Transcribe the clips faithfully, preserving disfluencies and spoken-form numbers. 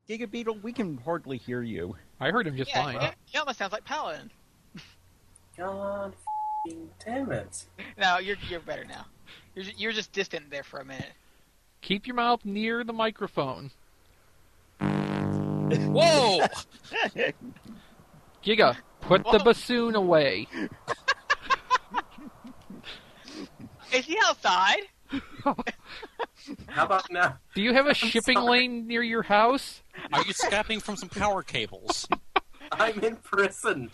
Gigabeetle, we can hardly hear you. I heard him just yeah, fine. It, it almost sounds like Paladin. God f***ing damn it. No, you're you're better now. You're just, you're just distant there for a minute. Keep your mouth near the microphone. Whoa! Giga, put Whoa. the bassoon away. Is he outside? How about now? Do you have a I'm shipping sorry. lane near your house? Are you snapping from some power cables? I'm in prison.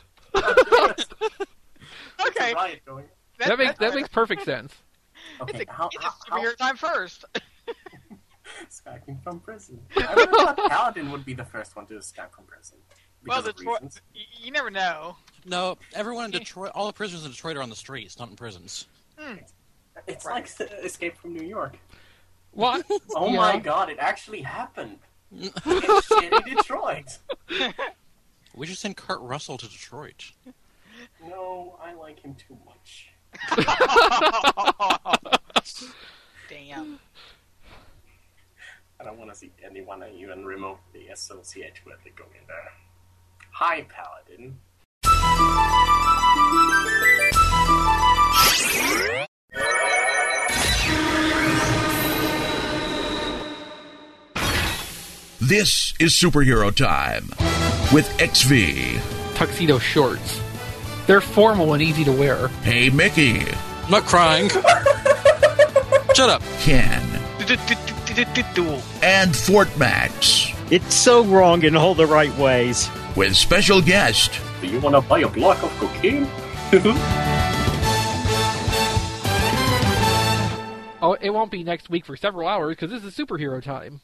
Okay. Riot going. That, That makes that's that fair. makes perfect sense. Okay, It's a, how, it's how, a superhero time first. escaping from prison? I would have thought Paladin would be the first one to escape from prison. Well, Because of Detroit, reasons. y- you never know. No, everyone in Detroit, all the prisoners in Detroit are on the streets, not in prisons. Hmm. It's like Escape from New York. What? Oh Yeah. my god, it actually happened. In shitty Detroit. We should send Kurt Russell to Detroit. No, I like him too much. Damn. I don't want to see anyone I even remotely associate with it going there. Hi, Paladin. This is Superhero Time with X V. Tuxedo shorts. They're formal and easy to wear. Hey Mickey, I'm not crying. Shut up. Ken, and Fort Max It's so wrong in all the right ways. with special guest Do you want to buy a block of cocaine? Oh, it won't be next week for several hours because this is superhero time.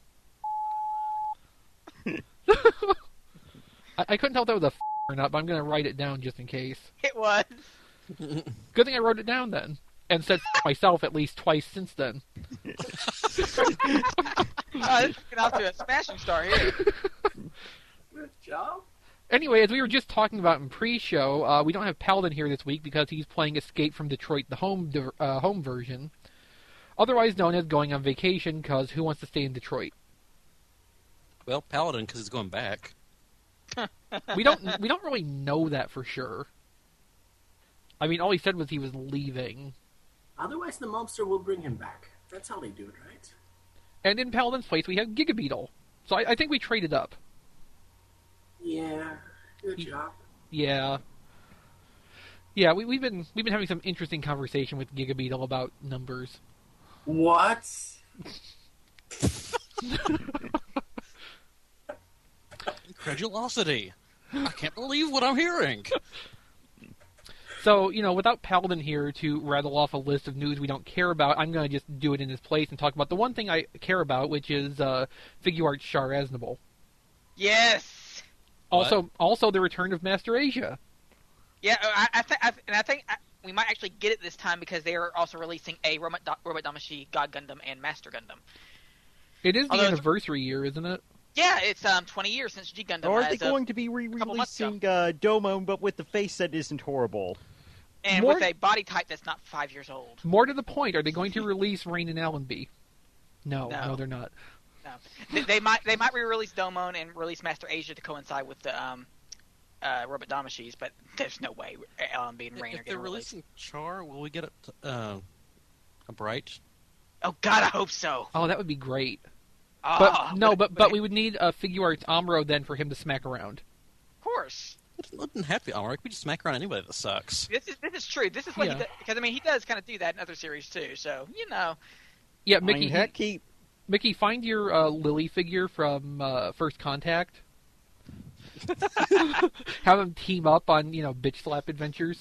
I, I couldn't tell if that was a f- or not, but I'm going to write it down just in case. It was. Good thing I wrote it down then. And said f- myself at least twice since then. Uh, this is getting off to a smashing start here. Good job. Anyway, as we were just talking about in pre-show, uh, we don't have Paladin here this week because he's playing Escape from Detroit, the home di- uh, home version. Otherwise known as going on vacation because who wants to stay in Detroit? Well, Paladin, because he's going back. We don't we don't really know that for sure. I mean, all he said was he was leaving. Otherwise, the mobster will bring him back. That's how they do it, right? And in Paladin's place, we have Gigabeetle. So I, I think we traded up. Yeah. Good He- job. Yeah. Yeah, we, we've been we've been having some interesting conversation with Gigabeetle about numbers. What? Incredulosity. I can't believe what I'm hearing. So, you know, without Paladin here to rattle off a list of news we don't care about, I'm going to just do it in his place and talk about the one thing I care about, which is uh, Figuarts Char Aznable. Yes. Also, also the return of Master Asia. Yeah, I, I, th- I th- and I think I, we might actually get it this time because they are also releasing a Robot, Do- Robot Damacy, God Gundam, and Master Gundam. It is the Although it's- anniversary year, isn't it? Yeah, it's um twenty years since G Gundam. Or are as they of- going to be couple months ago. re-releasing uh, Domon, but with the face that isn't horrible? and more- with a body type that's not five years old. More to the point, are they going to release Rain and Allenby? No, no, No. they're not. No, they, they might they might re-release Domon and release Master Asia to coincide with the um uh Robot Damacies, but there's no way Allenby and Rain are If they're going to release. releasing Char, will we get a, uh, a Bright? Oh God, I hope so. Oh, that would be great. Oh, But no, would- but would but it- we would need a Figuarts Amuro then for him to smack around. of course. It wouldn't have to be Almeric. We just smack around anybody that sucks. This is this is true. This is what Yeah. he does because I mean he does kind of do that in other series too. So you know, Yeah, I Mickey, mean, heck, he, Mickey, find your uh, Lily figure from uh, First Contact. Have them team up on, you know, bitch slap adventures.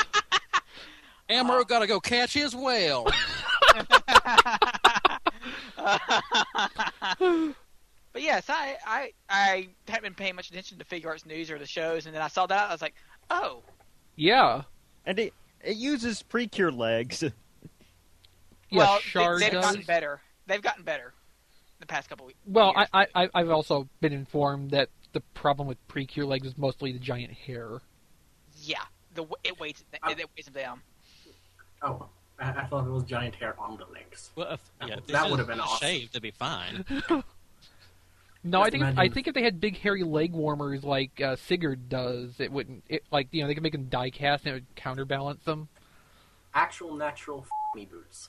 Amuro gotta go catch his whale. but yes, I, I I haven't been paying much attention to Figure Arts news or the shows, and then I saw that I was like, oh, Yeah. and it, it uses Precure legs. Yeah, well, Char they, have does. gotten better. They've gotten better the past couple weeks. Well, I, I, I- I've also been informed that the problem with Precure legs is mostly the giant hair. yeah, the it weighs it, it weighs them down. Oh, I, I thought it was giant hair on the legs. Well, if, yeah, if That this would've is been awesome. shaved, that'd be fine. No, I Just think if, I imagine- think if they had big hairy leg warmers like uh, Sigurd does, it wouldn't. It, like you know, they could make them die cast and it would counterbalance them. Actual natural f- me boots.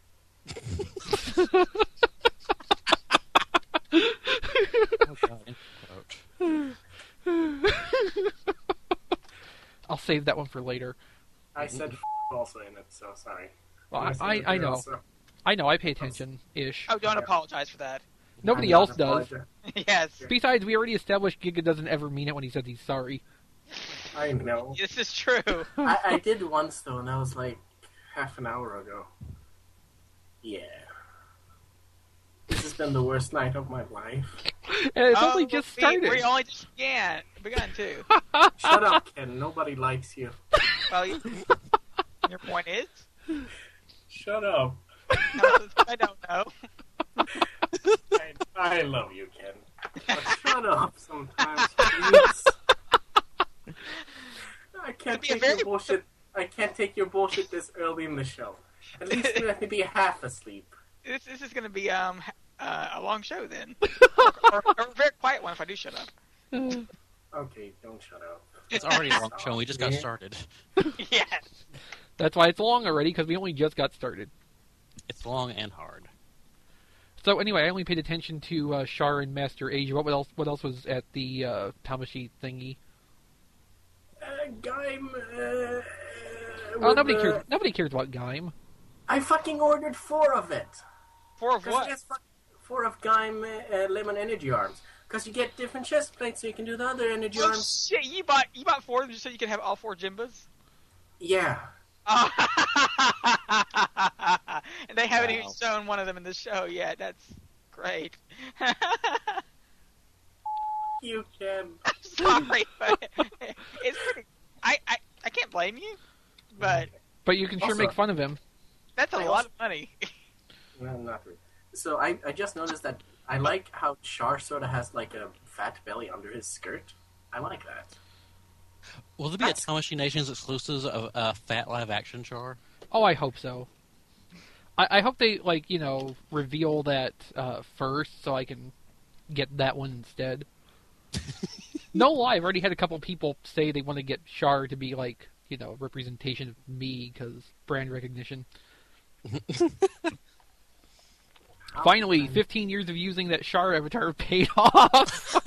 I'll save that one for later. I said f- also in it, so sorry. Well, I, said I, it I there know, also. I know, I pay attention ish. Oh, don't apologize for that. Nobody I'm else not does. apologizing. Yes, Besides, we already established Giga doesn't ever mean it when he says he's sorry. I know. this is true. I, I did once though, and that was like half an hour ago. Yeah. This has been the worst night of my life. And it's Oh, only just we- started. We, only just began, begun too. Shut up, Ken. Nobody likes you. Well, you, your point is, Shut up. I don't know. I, I love you, Ken. But shut up sometimes, please. I can't To be a take very- your bullshit. I can't take your bullshit this early in the show. At least let me be half asleep. This, this is going to be um uh, a long show then, or, or, or a very quiet one if I do shut up. Okay, don't shut up. It's already a long show. and We just got Yeah. started. Yes. That's why it's long already, because we only just got started. It's long and hard. So anyway, I only paid attention to uh, Char and Master Asia. What else? What else was at the uh, Tamashi thingy? Uh, Gaim, uh, Oh, with nobody the- cares. Nobody cares about Gaim. I fucking ordered four of it. Four of Cause what? it has fuck- four of Gaim uh, lemon energy arms. Because you get different chest plates, so you can do the other energy Oh arms. shit! You bought you bought four of them just so you could have all four Jimbas. Yeah. Oh. And they haven't Wow. even shown one of them in the show yet. That's great. You can. I'm sorry, but it's pretty. I, I I can't blame you, but But you can sure Also- make fun of him. that's a I lot also- of money. No, not really. So I, I just noticed that I like how Char sort of has like a fat belly under his skirt. I like that. Will there be That's- a Tamashi Nations exclusive of uh, Fat Live Action Char? Oh, I hope so. I, I hope they like you know reveal that uh, first, so I can get that one instead. No lie, I've already had a couple people say they want to get Char to be like you know representation of me because brand recognition. Finally, fifteen years of using that Char avatar paid off.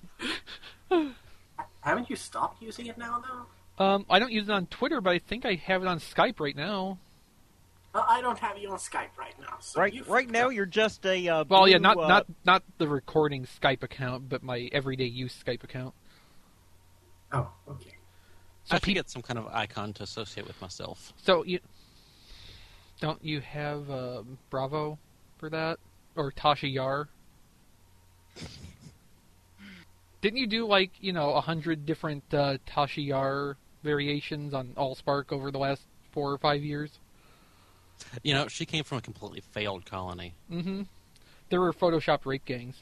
Haven't you stopped using it now, though? um, I don't use it on Twitter, but I think I have it on Skype right now. Uh, I don't have you on Skype right now. So Right, you right fucked now up. you're just a uh, Well, yeah, blue, not uh, not not the recording Skype account, but my everyday use Skype account. Oh, okay. So I have to pe- get some kind of icon to associate with myself. So you don't you have um, Bravo for that or Tasha Yar? Didn't you do like you know a hundred different uh, Tasha Yar variations on AllSpark over the last four or five years? You know, she came from a completely failed colony. Mm-hmm. There were Photoshop rape gangs.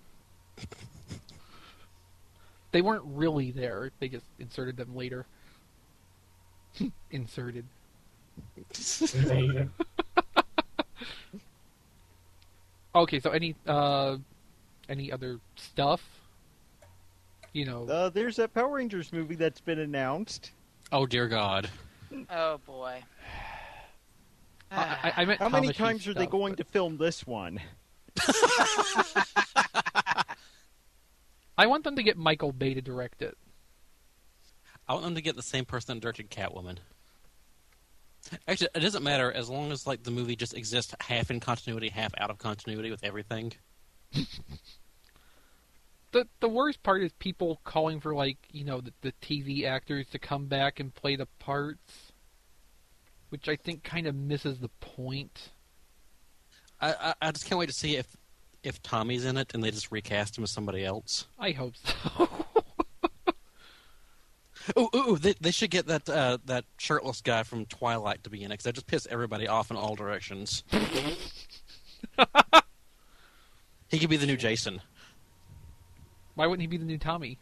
They weren't really there. They just inserted them later. Inserted. There you go. Okay, so any uh, any other stuff? You know, Uh, there's that Power Rangers movie that's been announced. Oh, dear God. Oh boy. I, I, I meant How many Tamashi times are they stuff, going but- to film this one? I want them to get Michael Bay to direct it. I want them to get the same person that directed Catwoman. Actually, it doesn't matter as long as like the movie just exists half in continuity, half out of continuity with everything. The the worst part is people calling for like you know the, the T V actors to come back and play the parts, which I think kind of misses the point. I, I I just can't wait to see if if Tommy's in it and they just recast him as somebody else. I hope so. Ooh, ooh, ooh, they, they should get that uh, that shirtless guy from Twilight to be in it because that just piss everybody off in all directions. He could be the new Jason. Why wouldn't he be the new Tommy?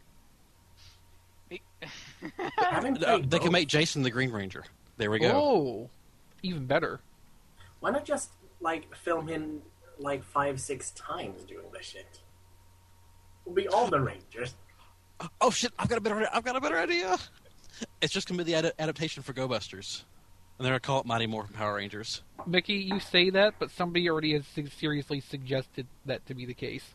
Haven't Uh, they they both? can make Jason the Green Ranger. There we go. Oh, even better. Why not just like film him like five, six times doing this shit? all the Rangers. Oh shit! I've got a better. I've got a better idea. It's just gonna be the ad- adaptation for Go Busters, and they're gonna call it Mighty Morphin Power Rangers. Mickey, you say that, but somebody already has se- seriously suggested that to be the case.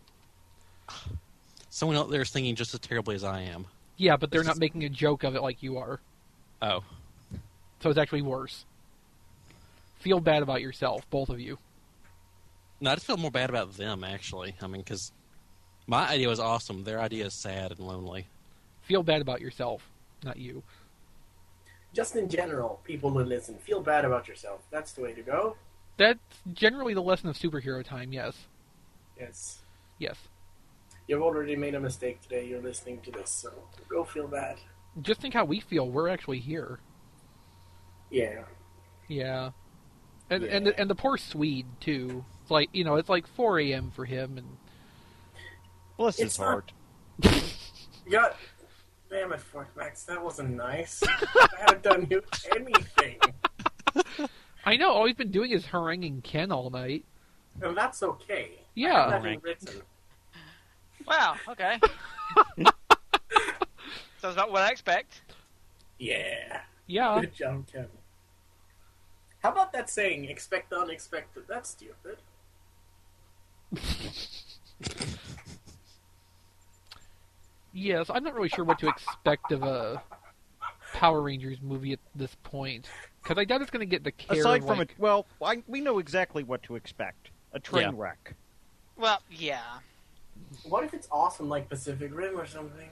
Someone out there is thinking just as terribly as I am. Yeah, but they're It's not just- making a joke of it like you are. Oh, So it's actually worse. Feel bad about yourself, both of you. no, I just feel more bad about them actually. I mean, because my idea was awesome. Their idea is sad and lonely. Feel bad about yourself, not you. Just in general, people who listen, feel bad about yourself. That's the way to go. That's generally the lesson of superhero time, yes. Yes. Yes. You've already made a mistake today. You're listening to this, so go feel bad. Just think how we feel. We're actually here. Yeah. Yeah. And Yeah. and the, and the poor Swede, too. It's like, you know, it's like four a.m. for him, and Bless his It's not- heart. You got... Damn it, Fort Max, that wasn't nice. I haven't done you anything. I know, all he's been doing is haranguing Ken all night. And that's okay. Yeah. I have nothing written. Wow. Okay. Sounds about what I expect. Yeah. Yeah. Good job, Kevin. How about that saying, expect the unexpected? That's stupid. Yes, I'm not really sure what to expect of a Power Rangers movie at this point. Because I doubt it's going to get the care Aside of, from like... it, well, I, we know exactly what to expect. A train Yeah. wreck. Well, yeah. What if it's awesome like Pacific Rim or something?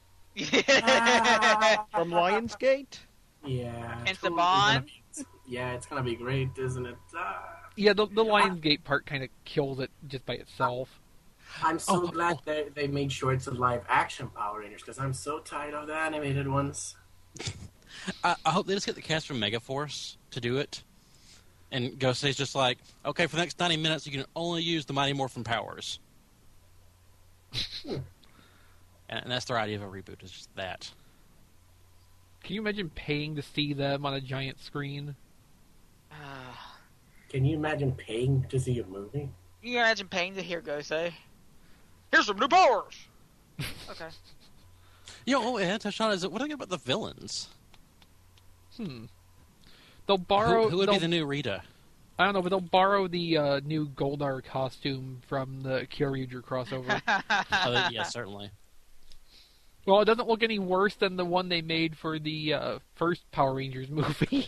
From Lionsgate? Yeah. And totally Saban? gonna be- Yeah, it's gonna be great, isn't it? Ah. Yeah, the, the Lionsgate part kind of kills it just by itself. I'm so Oh, glad oh. they they made sure it's a live action Power Rangers because I'm so tired of the animated ones. I, I hope they just get the cast from Megaforce to do it. And Ghostface's just like, okay, for the next ninety minutes, you can only use the Mighty Morphin powers. and, and that's their idea of a reboot, is just that. Can you imagine paying to see them on a giant screen? Uh, Can you imagine paying to see a movie? you can imagine paying to hear Go say, "Here's some new powers." Okay. You know, oh, yeah, Tashana, is it, what do you think about the villains? Hmm. They'll borrow... who, who would be they'll- the new Rita? I don't know, but they'll borrow the uh, new Goldar costume from the Kyoryuger crossover. Oh, yeah, certainly. Well, it doesn't look any worse than the one they made for the uh, first Power Rangers movie.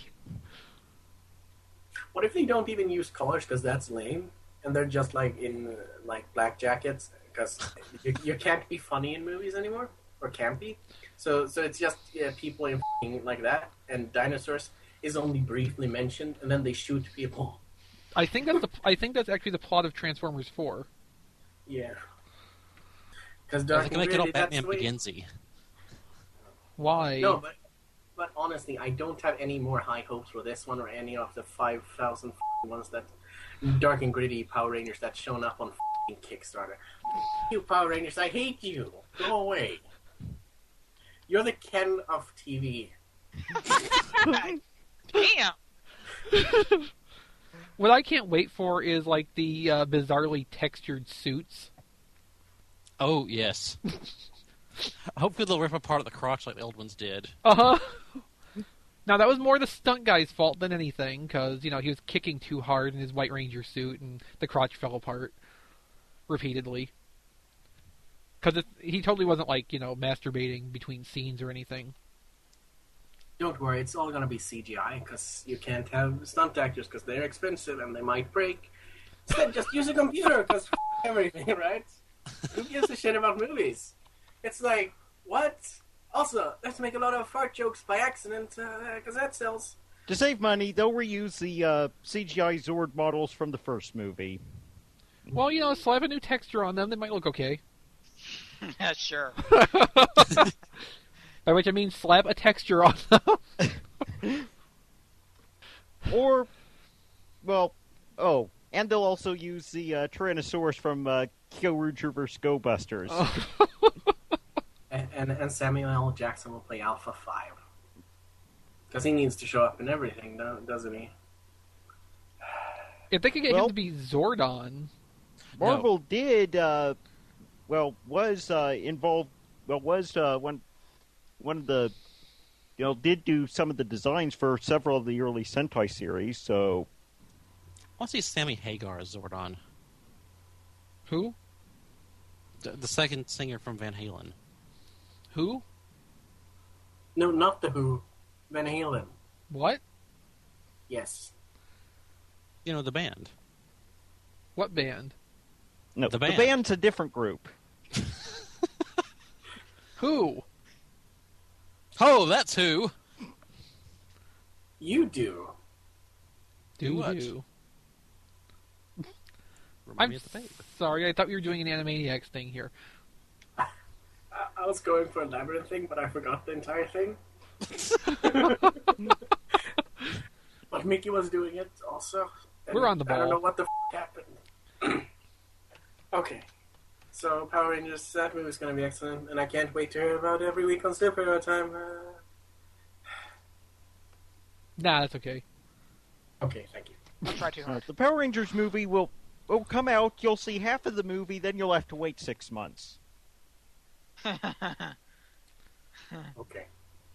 What if they don't even use colors because that's lame, and they're just like in uh, like black jackets because you, you can't be funny in movies anymore or campy. So so it's just yeah, people in f***ing like that, and dinosaurs is only briefly mentioned, and then they shoot people. I think that's the, I think that's actually the plot of Transformers four. Yeah. Because They Dark can and make it all Gritty, that's Batman the way- Beginsy. Why? No, but but honestly, I don't have any more high hopes for this one or any of the five thousand ones that Dark and Gritty Power Rangers that's shown up on f***ing Kickstarter. You Power Rangers, I hate you. Go away. You're the Ken of T V. Damn. What I can't wait for is like the uh, bizarrely textured suits. Oh, yes. Hopefully they'll rip apart the crotch like the old ones did. Uh huh. Now that was more the stunt guy's fault than anything, because you know he was kicking too hard in his White Ranger suit, and the crotch fell apart repeatedly. Because he totally wasn't like you know masturbating between scenes or anything. Don't worry, it's all gonna be C G I because you can't have stunt actors because they're expensive and they might break. Instead, just use a computer because everything, right? Who gives a shit about movies? It's like, what? Also, let's make a lot of fart jokes by accident because that sells. To save money, they'll reuse the uh, C G I Zord models from the first movie. Well, you know, slap a new texture on them; they might look okay. Yeah, sure. By which I mean slap a texture on them. Or, well, oh, and they'll also use the uh, Tyrannosaurus from uh, Kyoryuger versus. Go Busters. And, and and Samuel L. Jackson will play Alpha Five because he needs to show up in everything, doesn't he? If they could get Well- him to be Zordon, Marvel did uh, well, was uh, involved. Well, was uh, one one of the, you know, did do some of the designs for several of the early Sentai series. So, I want to see Sammy Hagar as Zordon, Who? the, the second singer from Van Halen. Who? No, not the Who. Van Halen. What? Yes. You know, the band. What band? no, The the, band. band's a different group. Who? Oh, that's who. You do. Do what? do. Remind I'm me of the paper. sorry, I thought we were doing an Animaniacs thing here. I, I was going for a labyrinth thing, but I forgot the entire thing. But Mickey was doing it also. and We're on the I don't ball. know what the f- happened. Okay. So, Power Rangers, that movie is going to be excellent, and I can't wait to hear about it every week on Superhero Time. Uh... Nah, that's okay. Okay, thank you. Don't try too Uh, hard. the Power Rangers movie will will come out. You'll see half of the movie, then you'll have to wait six months. Okay.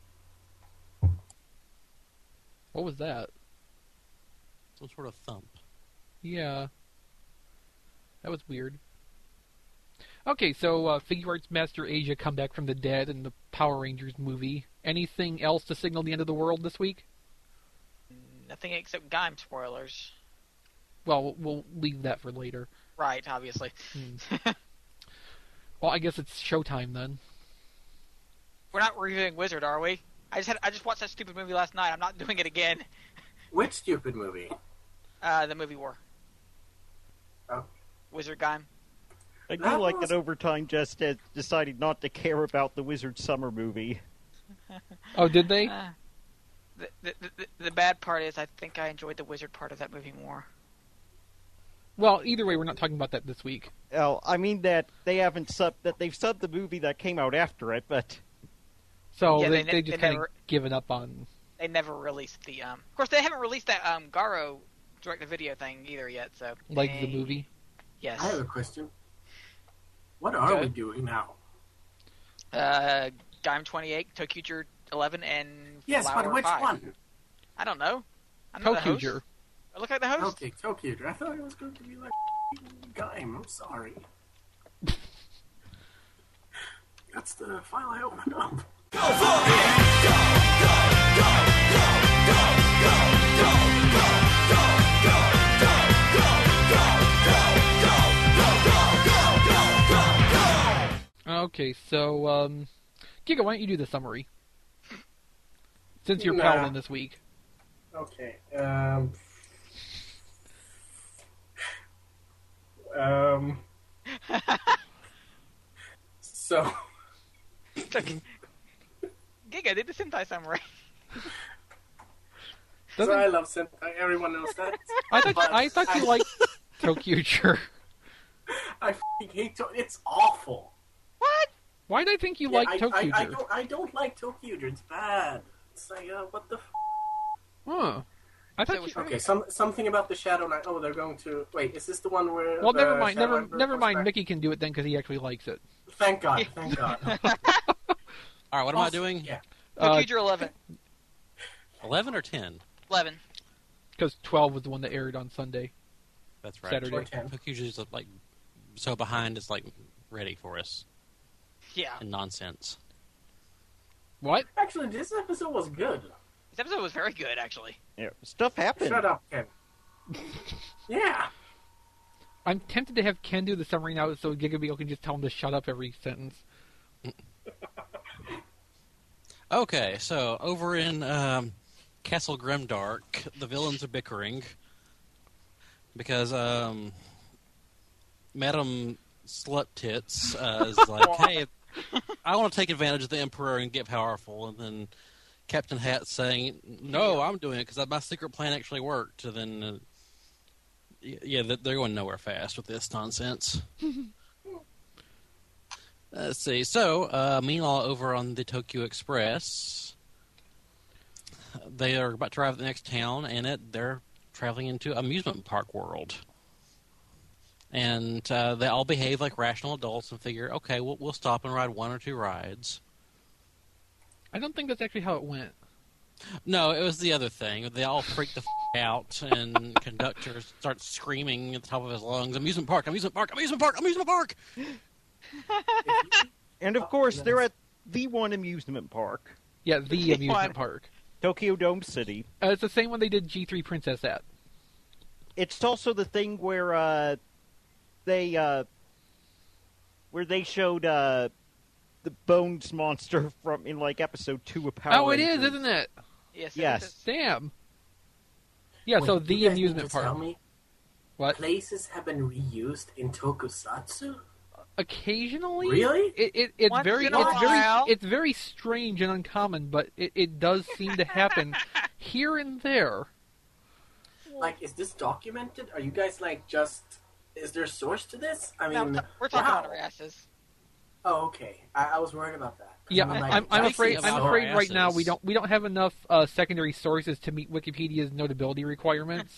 What was that? Some sort of thump. Yeah. That was weird. Okay, so uh, Figure Arts Master Asia come back from the dead in the Power Rangers movie. Anything else to signal the end of the world this week? Nothing except Gaim spoilers. Well, we'll leave that for later. Right, obviously. Well, I guess it's showtime then. We're not reviewing Wizard, are we? I just had I just watched that stupid movie last night. I'm not doing it again. Which stupid movie? Uh, the movie War. Oh. Wizard Gaim. I do That like was- that Overtime just has decided not to care about the Wizard Summer movie. Oh, did they? Uh, the, the, the, the bad part is I think I enjoyed the Wizard part of that movie more. Well, either way, we're not talking about that this week. Well, I mean that they haven't sub that they've subbed the movie that came out after it, but So Yeah, they, they ne- they just they kind of never- given up on... They never released the um. Of course, they haven't released that um Garo direct-to-video thing either yet. So Like eh, the movie. Yes. I have a question. What are Go. we doing now? Uh, Gaim twenty-eight, Tokuger eleven, and Yes, Flower but which five. one? I don't know. I'm not the host. Tokuger. I look like the host. Okay, Tokuger. I thought it was going to be like Gaim. I'm sorry. That's the file I opened up. Okay, so, um... Giga, why don't you do the summary? Since you're Nah. Paladin this week. Okay. Um. Um. So. Giga did the Sentai summary. Doesn't- So I love Sentai. Everyone knows that. I thought But I thought you I- liked Tokuger. I f***ing hate to- It's awful. What? Why did I think you Yeah, liked I, Tokuger? I, I don't. I don't like Tokuger. It's bad. It's like uh, what the. F- Huh. I So thought which you... one? okay, some something about the Shadow Knight. Oh, they're going to wait. Is this the one where? Well, the never mind. Shadow Never, Emperor never comes mind. back? Mickey can do it then because he actually likes it. Thank God. Thank God. All right, what am I Also- doing? Yeah. Uh, Tokuger eleven. Eleven or ten? eleven. Because twelve was the one that aired on Sunday. That's right. Saturday. Or ten. Tokuger's like so behind. It's like ready for us Yeah. and nonsense. What? Actually, this episode was good. This episode was very good, actually. yeah, stuff happened. Shut up, Ken. Yeah. I'm tempted to have Ken do the summary now so Gigabeetle can just tell him to shut up every sentence. Okay, so over in um, Castle Grimdark, the villains are bickering because um, Madam Slut Tits uh, is like, "Hey, I want to take advantage of the Emperor and get powerful," and then Captain Hat's saying, "No, I'm doing it because my secret plan actually worked." And then, uh, y- yeah, th- they're going nowhere fast with this nonsense. Let's see. So, uh, meanwhile, over on the Tokyo Express, they are about to arrive at the next town, and it they're traveling into amusement park world. And uh, they all behave like rational adults and figure, okay, we'll, we'll stop and ride one or two rides. I don't think that's actually how it went. No, it was the other thing. They all freaked the f- out, and conductor starts screaming at the top of his lungs, amusement park, amusement park, amusement park, amusement park! And of course, they're at the one amusement park, Yeah, the The amusement one. park. Tokyo Dome City. Uh, it's the same one they did G three Princess at. It's also the thing where uh, they uh, where they showed uh, the Bones monster from in like episode two of Power Oh, it is, Rangers. isn't it? Yes. Yes. it is. Damn. Yeah, Wait, so you the guys amusement need to park. Tell me, What? places have been reused in Tokusatsu? Occasionally, Really? It, it it's Once very in a it's very while. it's very strange and uncommon, but it, it does seem to happen here and there. Like, is this documented? Are you guys like just? Is there a source to this? I No, mean, we're, we're talking wow. on our asses. Oh, okay. I, I was worried about that. Yeah, I'm like, I'm, I'm that's afraid. of I'm our afraid right now asses. we don't we don't have enough uh, secondary sources to meet Wikipedia's notability requirements.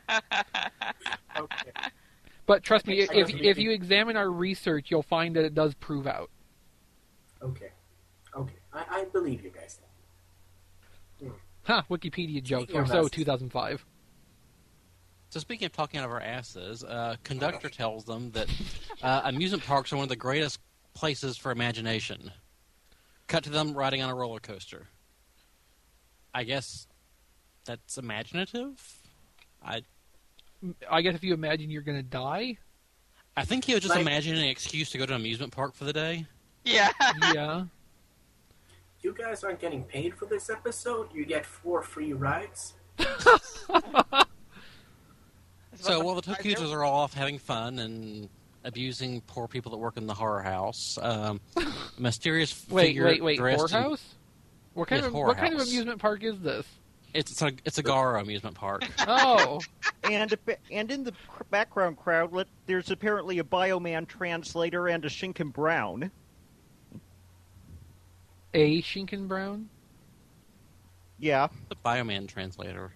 Okay. But trust me, I if guess if maybe- you examine our research, you'll find that it does prove out. Okay. Okay. I, I believe you guys. Huh? Wikipedia joke Speaking or of so asses. two thousand five. So speaking of talking out of our asses, uh, conductor tells them that uh, amusement parks are one of the greatest places for imagination. Cut to them riding on a roller coaster. I guess that's imaginative? I I guess if you imagine you're gonna die, I think he was just Like- imagining an excuse to go to an amusement park for the day. Yeah. yeah. You guys aren't getting paid for this episode. You get four free rides. So while the Tokujos are all off having fun and abusing poor people that work in the horror house, um, a mysterious Wait, figure wait, wait. dressed in- Whorehouse? What kind Yes, of what kind of whorehouse. amusement park is this? It's, it's a it's a Garo amusement park. Oh, And and in the cr- background crowd, let, there's apparently a Bioman translator and a Shinken Brown. a Shinken Brown. Yeah, The Bioman translator.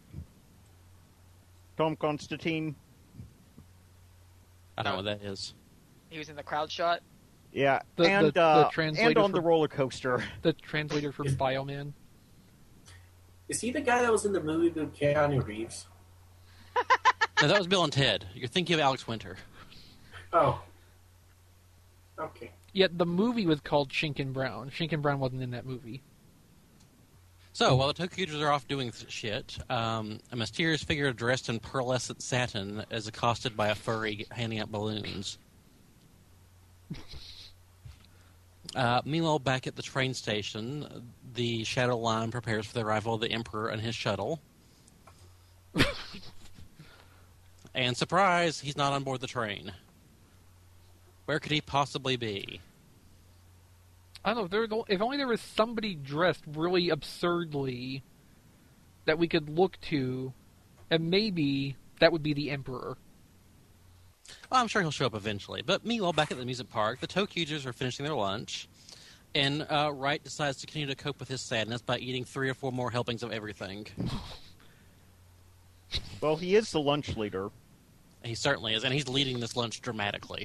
Tom Constantine. I don't know what that is. He was in the crowd shot. Yeah, The- and the- the uh, translator and on for- the roller coaster. The translator for Bioman. Is he the guy that was in the movie with Keanu Reeves? No, that was Bill and Ted. You're thinking of Alex Winter. Oh. Okay. Yet the movie was called Shinken Brown. Shinken Brown wasn't in that movie. So, while the Tokujos are off doing th- shit, um, a mysterious figure dressed in pearlescent satin is accosted by a furry handing out balloons. Uh, meanwhile, back at the train station, the Shadow Line prepares for the arrival of the Emperor and his shuttle. And surprise, he's not on board the train. Where could he possibly be? I don't know. If, there, was- if only there was somebody dressed really absurdly that we could look to, and maybe that would be the Emperor. Well, I'm sure he'll show up eventually. But meanwhile, back at the amusement park, the Tokujos are finishing their lunch, and uh, Wright decides to continue to cope with his sadness by eating three or four more helpings of everything. Well, he is the lunch leader. He certainly is, and he's leading this lunch dramatically.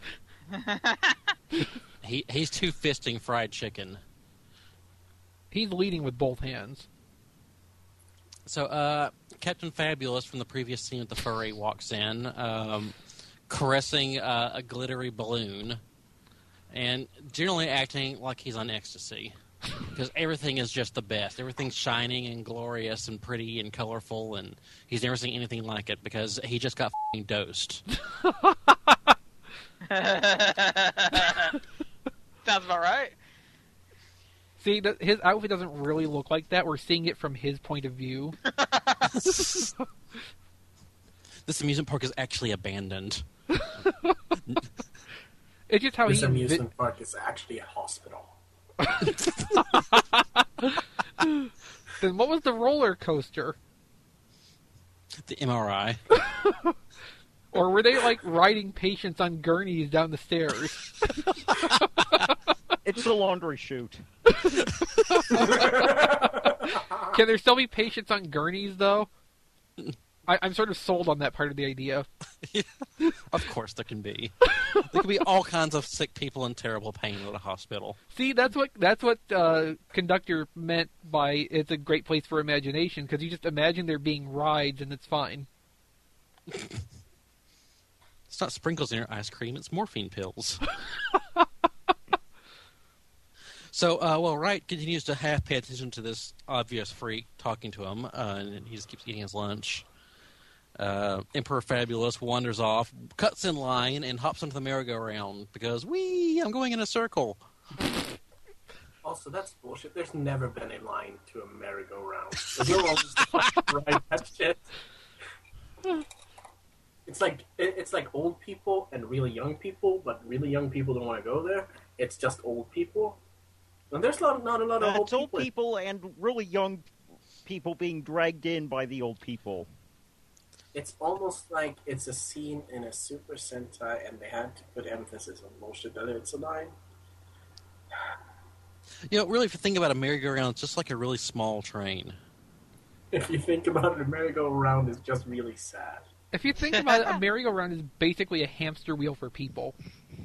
he He's two-fisting fried chicken. He's leading with both hands. So, uh, Captain Fabulous from the previous scene with the furry walks in, um, caressing uh, a glittery balloon, and generally acting like he's on ecstasy. Because everything is just the best. Everything's shining and glorious and pretty and colorful, and he's never seen anything like it because he just got f***ing dosed. Sounds about right. See, the, his outfit doesn't really look like that. We're seeing it from his point of view. This amusement park is actually abandoned. It's just how This he. amusement park is actually a hospital. Then what was the roller coaster? The M R I. Or were they like riding patients on gurneys down the stairs? It's the laundry chute. Can there still be patients on gurneys though? I, I'm sort of sold on that part of the idea. Of course there can be. There can be all kinds of sick people in terrible pain at a hospital. See, that's what that's what uh, Conductor meant by it's a great place for imagination, because you just imagine there being rides and it's fine. It's not sprinkles in your ice cream, it's morphine pills. So, uh, well, Wright continues to half pay attention to this obvious freak talking to him, uh, and he just keeps eating his lunch. Uh, Emperor Fabulous wanders off, cuts in line, and hops onto the merry-go-round because, wee, I'm going in a circle. Also, that's bullshit. There's never been a line to a merry-go-round. There's no one just ride that shit. It's like it, it's like old people and really young people, but really young people don't want to go there. It's just old people. And there's not, not a lot of Uh, old it's old people. people and really young people being dragged in by the old people. It's almost like it's a scene in a Super Sentai, and they had to put emphasis on bullshit that it's a line. You know, really, if you think about a merry-go-round, it's just like a really small train. If you think about it, a merry-go-round is just really sad. If you think about it, a merry-go-round is basically a hamster wheel for people.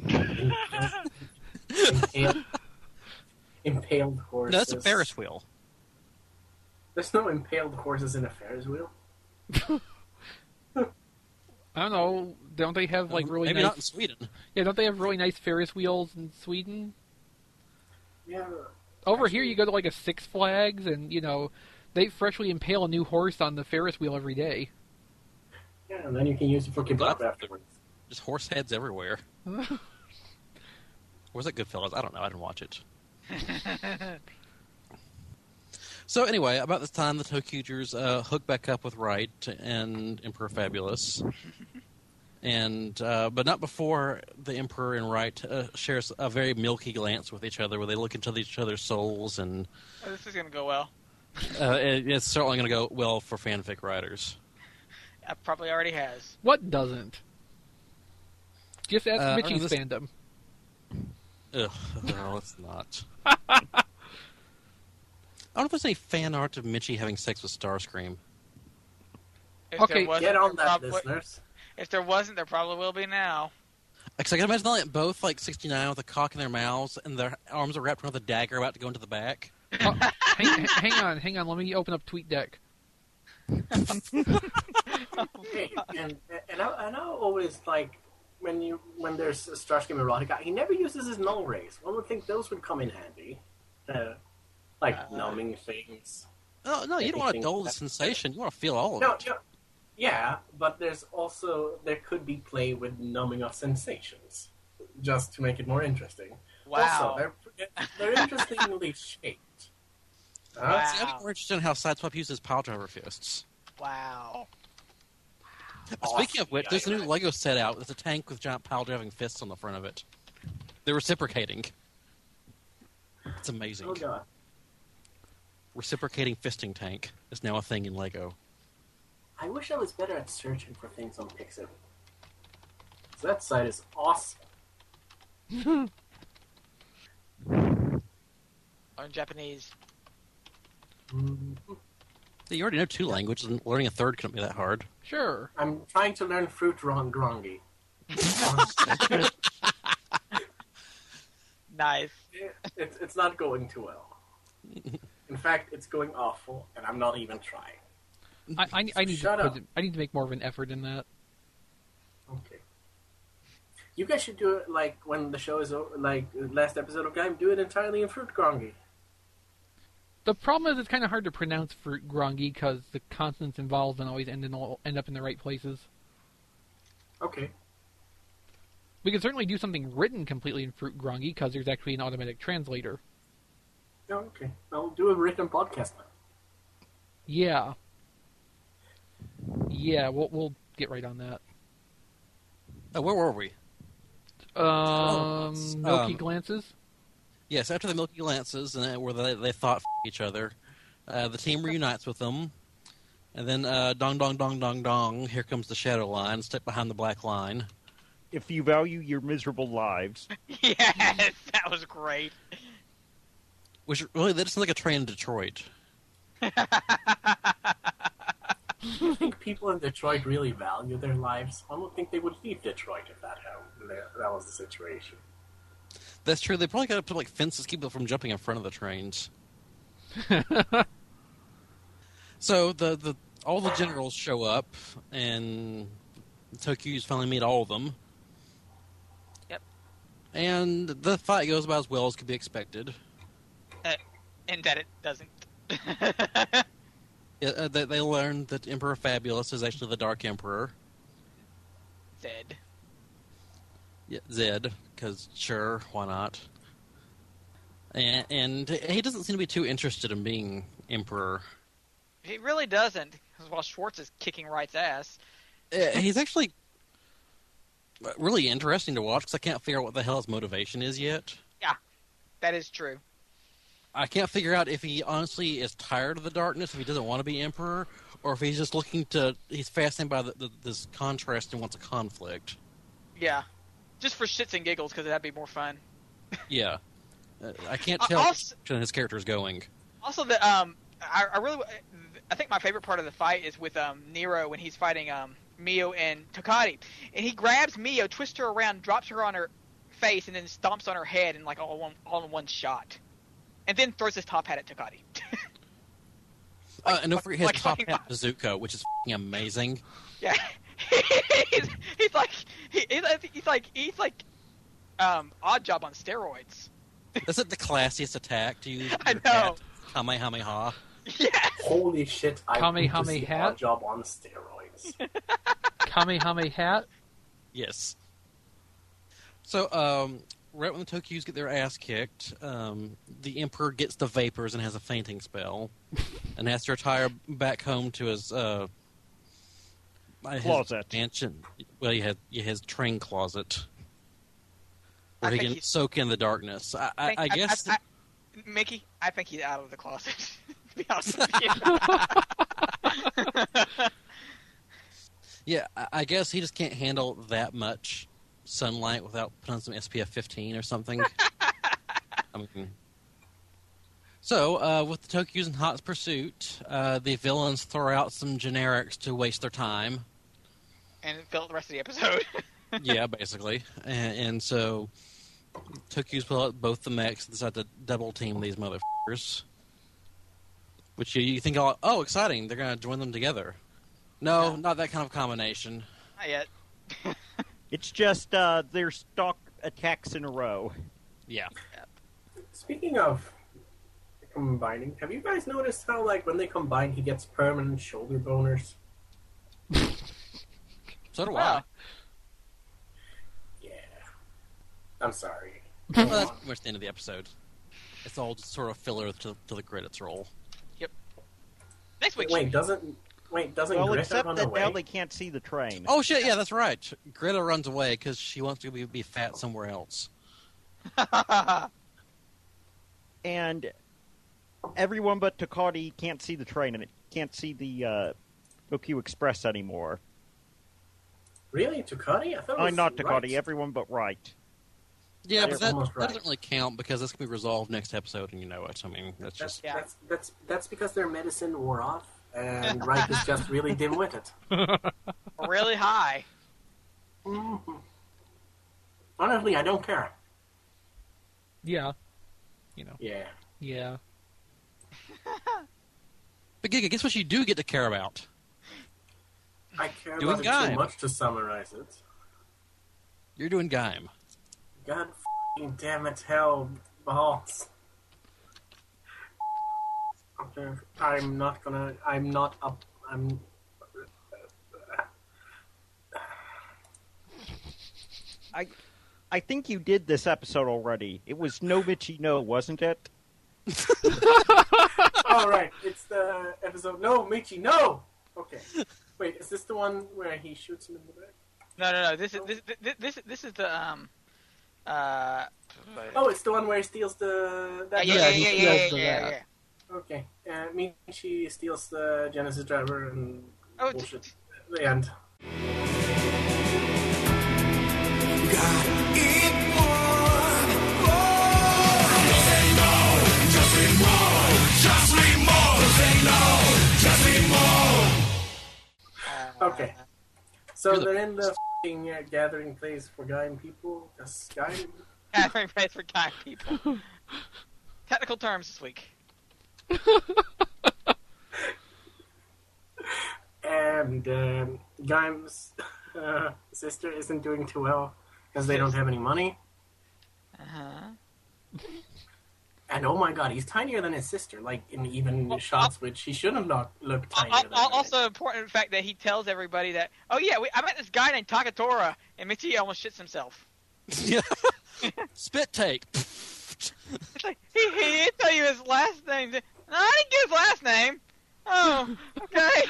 Impaled, impaled horses. No, that's a Ferris wheel. There's no impaled horses in a Ferris wheel. I don't know. Don't they have like really Maybe nice? not in Sweden. Yeah, don't they have really nice Ferris wheels in Sweden? Yeah. Over Actually- here, you go to like a Six Flags, and you know they freshly impale a new horse on the Ferris wheel every day. Yeah, and then you can use it for kebab afterwards. Just horse heads everywhere. Or was that Goodfellas? I don't know. I didn't watch it. So anyway, about this time, the Tokugers uh, hook back up with Wright and Emperor Fabulous, and uh, but not before the Emperor and Wright uh, share a very milky glance with each other, where they look into each other's souls, and Oh, this is gonna go well. uh, it, it's certainly going to go well for fanfic writers. It probably already has. What doesn't? Just ask Uh, Mitchie's this- fandom. Ugh, no, it's not. I don't know if there's any fan art of Mitchie having sex with Starscream. If Okay, there wasn't, Get on there that, probably- listeners. If there wasn't, there probably will be now. Because I can imagine like, both like sixty-nine with a cock in their mouths and their arms are wrapped around the dagger about to go into the back. Oh, hang, hang on, hang on. Let me open up TweetDeck. Hey, and and I, and I always like when you when there's a Starscream erotica, he never uses his null rays. One would think those would come in handy, uh, like Uh, numbing things. Oh no, you don't want to Anything dull the that- sensation. You want to feel all of No, it. no, yeah, but there's also there could be play with numbing of sensations, just to make it more interesting. Wow. Also, they're they're interestingly shaped. Uh, Wow. See, I'd be more interested in how Sideswipe uses pile driver fists. Wow. Speaking of which, there's a new Lego set out. There's a tank with giant pile driving fists on the front of it. They're reciprocating. It's amazing. Oh god. Reciprocating fisting tank is now a thing in Lego. I wish I was better at searching for things on Pixar. So that site is awesome. Learn Japanese. Mm, You already know two languages, and learning a third couldn't be that hard. Sure. I'm trying to learn fruit rongi. Nice. It's it's not going too well. In fact, it's going awful, and I'm not even trying. I, I, I need Shut to up. put, I need to make more of an effort in that. Okay. You guys should do it like when the show is over, like last episode of Game. Do it entirely in fruit grongi. The problem is it's kind of hard to pronounce fruit grongi because the consonants involved don't always end in all, end up in the right places. Okay. We can certainly do something written completely in fruit grongi because there's actually an automatic translator. Oh, okay. I'll do a written podcast now. Yeah. Yeah, we'll we'll get right on that. Oh, where were we? Um, Milky um, glances. Yes, after the Milky Lances, and then where they, they thought f- each other, uh, the team reunites with them, and then uh, dong dong dong dong dong. Here comes the shadow line, stuck behind the black line. If you value your miserable lives, Yes, that was great. Which really, that sounds like a train in Detroit. I think people in Detroit really value their lives. I don't think they would leave Detroit if that happened. That was the situation. That's true. They probably got to put like fences to keep people from jumping in front of the trains. So the, the all the generals show up, and Tokyu's finally meet all of them. Yep. And the fight goes about as well as could be expected. Uh, and that it doesn't. Yeah, uh, they, they learn that Emperor Fabulous is actually the Dark Emperor. Zed. Yeah, Zed, because sure, why not? And, and he doesn't seem to be too interested in being Emperor. He really doesn't, because while Schwartz is kicking Wright's ass. Uh, He's actually really interesting to watch, because I can't figure out what the hell his motivation is yet. Yeah, that is true. I can't figure out if he honestly is tired of the darkness, if he doesn't want to be Emperor, or if he's just looking to, he's fascinated by the, the, this contrast and wants a conflict. Yeah, just for shits and giggles, because that'd be more fun. Yeah. Uh, I can't Uh, tell also- which his character is going. Also, the um, I, I really, I think my favorite part of the fight is with um Nero when he's fighting um Mio and Tokati, and he grabs Mio, twists her around, drops her on her face, and then stomps on her head in like all in one, all in one shot, and then throws his top hat at Tokati. Uh, and don't forget his like top fucking- hat bazooka, which is f***ing amazing. Yeah, he's, he's like he, he's, he's like he's like um Odd Job on steroids. That's not the classiest attack to use. I your know. hat. Kamehameha. Yes. Holy shit! I want to see Kamehameha? Odd Job on steroids. Kamehame hat. Yes. So, um, right when the Tokyus get their ass kicked, um, the Emperor gets the vapors and has a fainting spell, and has to retire back home to his uh, his Closet. mansion. Well, he had he has train closet where I he think can he's- soak in the darkness. I, I, I guess. I, I, Mickey, I think he's out of the closet. To be honest with you. Yeah, I I guess he just can't handle that much sunlight without putting on some S P F fifteen or something. I mean, so, uh, with the Tokyus in hot pursuit, uh, the villains throw out some generics to waste their time. And fill out the rest of the episode. Yeah, basically. And, and so, Tokyus pull out both the mechs and decide to double team these motherfuckers. Which you, you think, oh, oh, exciting, they're going to join them together. No, No. not that kind of combination. Not yet. It's just uh, their stock attacks in a row. Yeah. Speaking of combining, have you guys noticed how, like, when they combine, he gets permanent shoulder boners? So do Wow. I. Yeah. I'm sorry. Well, that's pretty much the end of the episode. It's all just sort of filler to, to the credits roll. Next week. Wait, doesn't wait doesn't Well, Greta except run that away? now they can't see the train. Oh shit! Yeah, that's right. Greta runs away because she wants to be, be fat somewhere else. And everyone but Takati can't see the train, and it can't see the uh, Tokyo Express anymore. Really, Takati? I thought it Uh, was not Takati, right. everyone but Right. Yeah, That's but that, almost that right. doesn't really count because this can be resolved next episode, and you know it. I mean, that's That's, just Yeah. that's that's that's because their medicine wore off, and Reich is just really dim-witted. Really high. Mhm. Honestly, I don't care. Yeah. You know. Yeah. Yeah. But Giga, guess what you do get to care about? I care Doing about it Gaim. too much to summarize it. You're doing Gaim. God f***ing damn it, hell, balls. Okay, I'm not gonna. I'm not up. I'm. I I think you did this episode already. It was No Michi No, wasn't it? Oh right, it's the episode. No, Michi, no. Okay, wait, is this the one where he shoots him in the back? No, no, no. This is this this this, this is the um uh. Oh, it's the one where he steals the. That yeah, yeah, yeah, yeah, he yeah, yeah, steals yeah, the yeah, rat. yeah. Okay, uh, Michi steals the Genesis driver and Oh, bullshit. The end. God, it So You're the they're in the f***ing uh, gathering place for Gaim people. That's Gaim. Gathering place for kind people. Technical terms this week. And um, Gaim's uh, sister isn't doing too well because they don't have any money. Uh-huh. And oh my god, he's tinier than his sister. Like in even Well, shots which he should have not looked tinier. Al- than al- her. Also important fact that he tells everybody that, oh yeah, we, I met this guy named Takatora, and Michi almost shits himself. Yeah. Spit take. It's like, he, he didn't tell you his last name. No, I didn't get his last name. Oh, okay.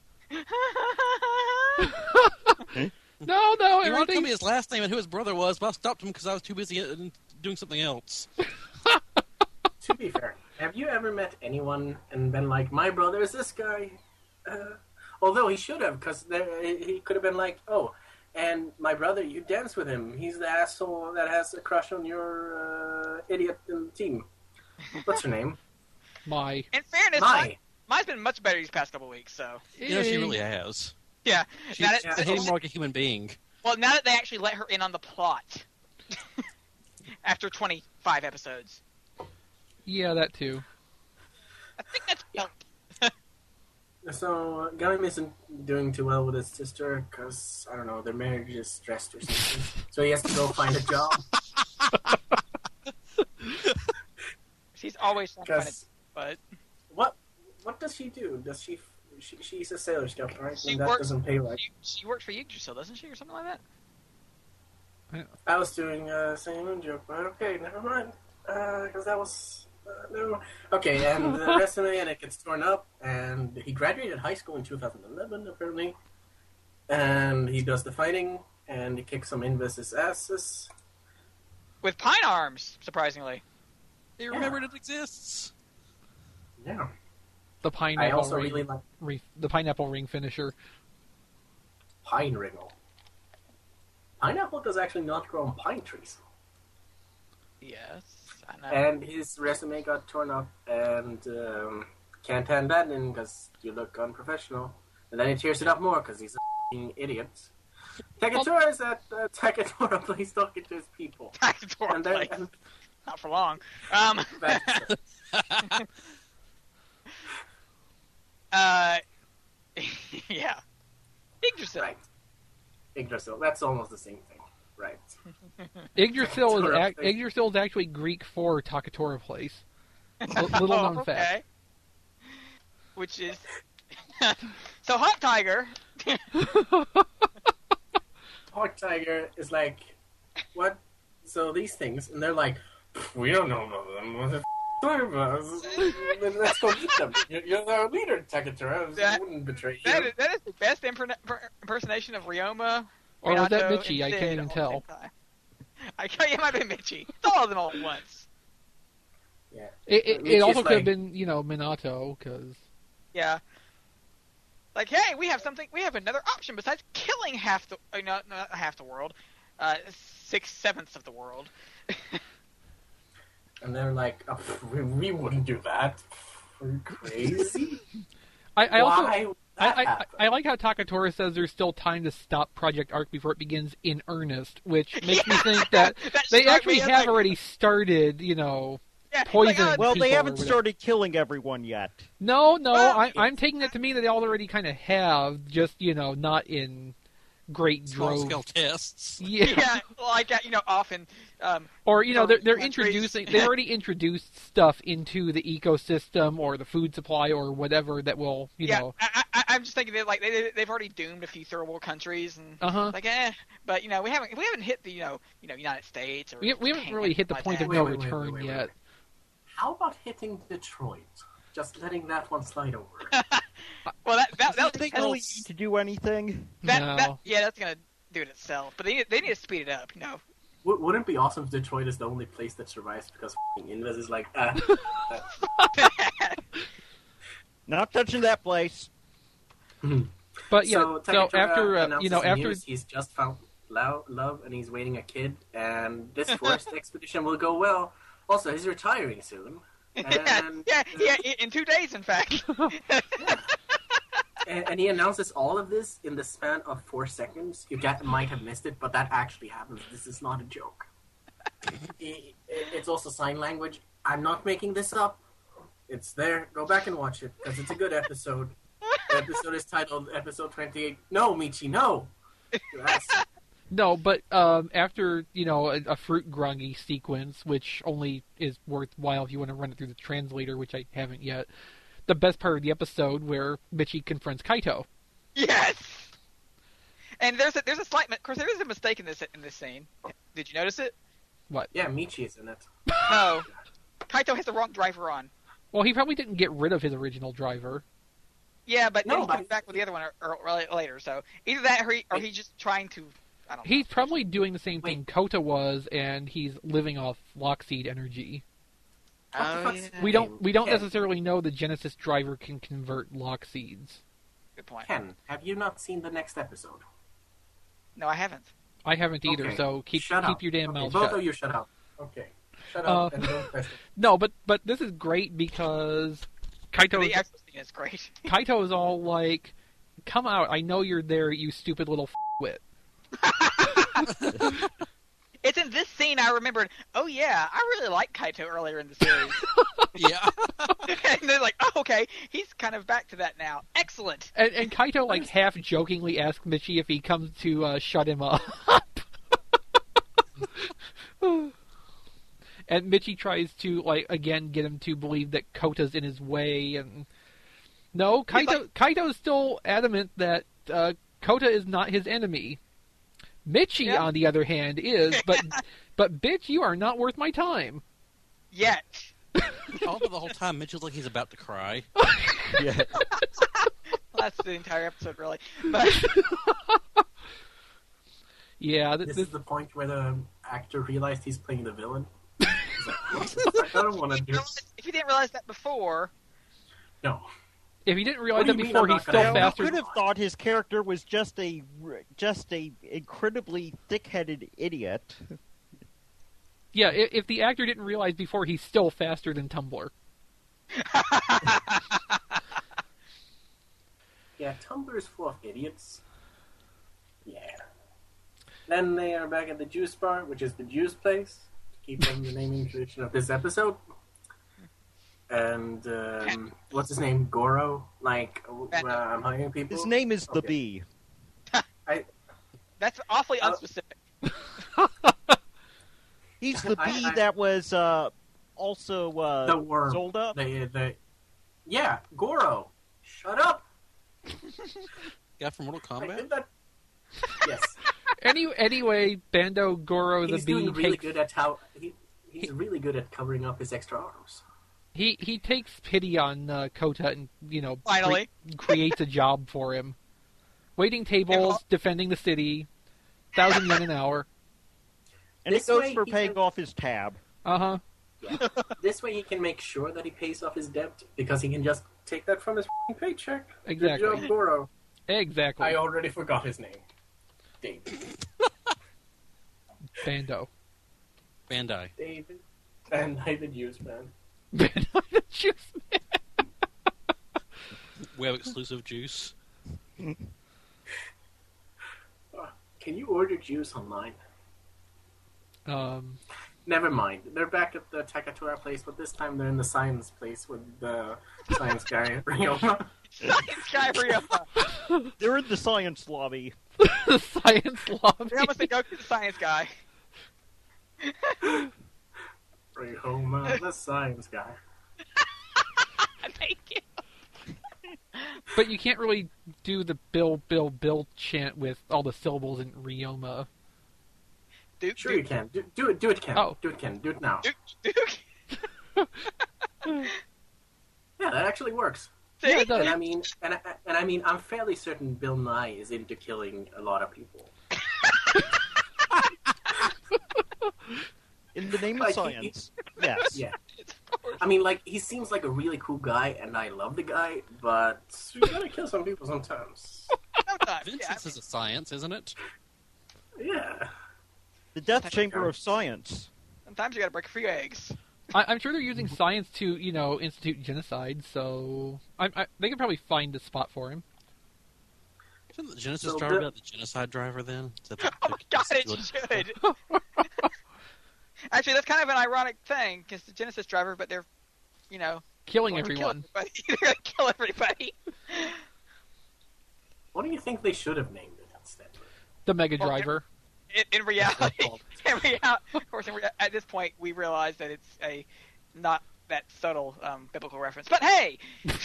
No, no, He wanted to tell everything. me his last name and who his brother was, but I stopped him because I was too busy uh, doing something else. To be fair, have you ever met anyone and been like, my brother is this guy? Uh, although he should have, because he could have been like, oh, and my brother, you dance with him. He's the asshole that has a crush on your uh, idiot in the team. What's her name? My. In fairness, Mai. mine, mine's been much better these past couple weeks. So You know, she really has. yeah. She, Now she's that- behaving more like a human being. well, now that they actually let her in on the plot after twenty-five episodes, Yeah, that too. I think that's helped. So, Gaim isn't doing too well with his sister because, I don't know, their marriage is stressed or something. So he has to go find a job. She's always trying to find it, Because but what, what does she do? Does she, she she's a Sailor Scout, right? She And that works- doesn't pay right. she, she works for Yggdrasil, doesn't she, or something like that? I was doing a Sailor joke, but okay, never mind. Because that was... Uh, no. Okay, and the resume, and it gets torn up, and he graduated high school in two thousand eleven, apparently. And he does the fighting, and he kicks some Invis's asses. With pine arms, surprisingly. They remembered it exists. Yeah. The I pineapple also ring, really like re- the pineapple ring finisher. Pine Wriggle. Pineapple does actually not grow on pine trees. Yes, I know. And his resume got torn up, and um, can't hand that in because you look unprofessional. And then he tears it up more because he's a f***ing idiot. Takatora is at uh, Takatora plays talking to his people. Takatora And then, plays. and Not for long. Um, that's, uh, yeah. Yggdrasil. right. Yggdrasil. That's almost the same thing. Right. Yggdrasil is Takatora ac- place. Yggdrasil is actually Greek for Takatora Place. L- little known Oh, fact. okay. Which is so Hot Tiger. Hawk Tiger is like, what? So these things, and they're like, we don't know about them. What the f*** talking about? Then let's go meet them. You're, you're our leader, Takatora. That- I wouldn't betray you. That is, that is the best imper- per- impersonation of Ryoma. Or was that Minato, Michi? and I can't Sid even all at the tell. same time. I can't. It might be Michi. It's all of them all at once. Yeah. It, it, Michi's it also could have like- been, you know, Minato, because Yeah. Like, hey, we have something. We have another option besides killing half the, uh, not, not half the world, uh, six sevenths of the world. And they're like, oh, we, we wouldn't do that. Are you crazy? I, I also Why would I, that I, happen? I like how Takatora says there's still time to stop Project Arc before it begins in earnest, which makes me Yeah, think that that they struck actually me as have like- already started, you know. Yeah, Poison. Like, uh, Well, people they or haven't whatever. started killing everyone yet. No, no, Well, I, I'm taking it to mean that they already kind of have, just, you know, not in great Small droves. scale tests. Yeah. yeah, like uh, you know, often. Um, Or, you know, they're, they're Countries. introducing, they already introduced stuff into the ecosystem or the food supply or whatever that will, you yeah, know. I, I, I'm just thinking that like they they've already doomed a few third world countries and Uh-huh. like eh, but you know we haven't we haven't hit the you know you know United States or We, we haven't Japan, really hit the like point that. of Wait, no wait, wait, return wait, wait, yet. wait. How about hitting Detroit? Just letting that one slide over. Well, that that Do you that, think that, really need to do anything? that, No. that yeah that's gonna do it itself. But they need, they need to speed it up. You know. W- wouldn't it be awesome if Detroit is the only place that survives because f***ing Invis is like, ah. Not touching that place. But, yeah, so, so, Takatora after, uh, announces you know, the after, news, he's just found lo- love and he's waiting a kid, and this forest expedition will go well. Also, he's retiring soon. yeah, And, yeah, yeah. In two days, in fact. and, and he announces all of this in the span of four seconds. You get, might have missed it, but that actually happens. This is not a joke. It, it, it's also sign language. I'm not making this up. It's there. Go back and watch it because it's a good episode. The episode is titled Episode twenty-eight. No, Michi, no. Yes. No, but um, after, you know, a, a fruit groggy sequence, which only is worthwhile if you want to run it through the translator, which I haven't yet, the best part of the episode where Michi confronts Kaito. Yes. And there's a there's a slight, of course, there is a mistake in this in this scene. Did you notice it? What? Yeah, Michi is in it. No, Kaito has the wrong driver on. Well, he probably didn't get rid of his original driver. Yeah, but No, then he but- comes back with the other one or, or later. So either that, or, he, or he's just trying to. I don't know. He's probably doing the same thing Kota was, and he's living off Lockseed energy. What the Oh, fuck's yeah. his We don't name? we don't Ken. necessarily know the Genesis driver can convert Lockseeds. Good point. Ken, have you not seen the next episode? No, I haven't. I haven't either, Okay. so keep Shut keep up. your damn Okay, mouth both shut. of you shut up. Okay. Shut Uh, up and don't question. No, but but this is great because Kaito The actual scene is great. Kaito is all like, "Come out! I know you're there, you stupid little wit." It's in this scene I remembered. Oh yeah, I really liked Kaito earlier in the series. Yeah. And they're like, oh okay, he's kind of back to that now. Excellent. And, and Kaito like half jokingly asks Michi if he comes to uh, shut him up. And Michi tries to like again get him to believe that Kota's in his way, and no, He's Kaito Kaito's still adamant that uh, Kota is not his enemy. Michi, Yeah. on the other hand, is, but but bitch, you are not worth my time. Yet. All the whole time, Mitchell's like he's about to cry. Yeah. Well, that's the entire episode, really. But Yeah, th- This this, is the point where the actor realized he's playing the villain. He's like, what the fuck? I don't want to do this. if you didn't realize that before, No. if you didn't realize What do that you mean before, I'm he's not gonna still have I faster. could have thought his character was just a just a incredibly thick-headed idiot. Yeah, if, if the actor didn't realize before, he's still faster than Tumblr. Yeah, Tumblr is full of idiots. Yeah. Then they are back at the juice bar, which is the juice place, to keep on the naming tradition of this episode. And, um, what's his name? Goro? Like, uh, I'm hiring people? His name is the Okay. Bee. that's awfully Uh, unspecific. He's the I- Bee I- that was uh, also uh, The worm. Zolda. The, the, yeah, Goro. Shut up. Guy from Mortal I Kombat? did that. Yes. Any anyway, Bando Goro the He's Bee doing really takes good at how... He, he's really good at covering up his extra arms. he he takes pity on uh, Kota and you know cre- Finally. creates a job for him. Waiting tables, defending the city, thousand yen an hour. And This it goes way for he paying can- off his tab. Uh huh. Yeah. This way he can make sure that he pays off his debt because he can just take that from his f***ing paycheck. Exactly. Good job, Goro. Exactly. I already forgot his name. David. Bando. Bandai. David. And I did use, man. Bando the Juice Man. We have exclusive juice. Can you order juice online? Um. Never mind. They're back at the Takatora place, but this time they're in the science place with the science guy, Ryoma. Science guy Ryoma. They're in the science lobby. the science lobby. Ryoma said, "Go to the science guy." Ryoma, the science guy. Thank you. But you can't really do the Bill, Bill, Bill chant with all the syllables in Ryoma. Duke, Sure you Duke, can. Do, do it, do it, Ken. Oh. Do it, Ken. Do it now. Duke, Duke. Yeah, that actually works. See? Yeah, it does. And I mean, and I, and I mean, I'm fairly certain Bill Nye is into killing a lot of people. In the name of Like, he- science. Yes. Yeah. I mean, like, he seems like a really cool guy, and I love the guy, but you gotta kill some people sometimes. Sometimes. Yeah, I Vincent's mean, is a science, isn't it? Yeah. The death Technical. chamber of science. sometimes you gotta break a few eggs. I, I'm sure they're using science to, you know, institute genocide. So I, I, they could probably find a spot for him. Shouldn't the Genesis So driver the- be like the genocide driver then? Is that the- Oh my god, it should. Actually, that's kind of an ironic thing because the Genesis driver, but they're, you know, Killing going to everyone. Kill everybody. They're going to kill everybody. What do you think they should have named it instead? The Mega Well, Driver. In, in reality, in rea- of course, in rea- at this point, we realize that it's a not that subtle um, biblical reference. But hey,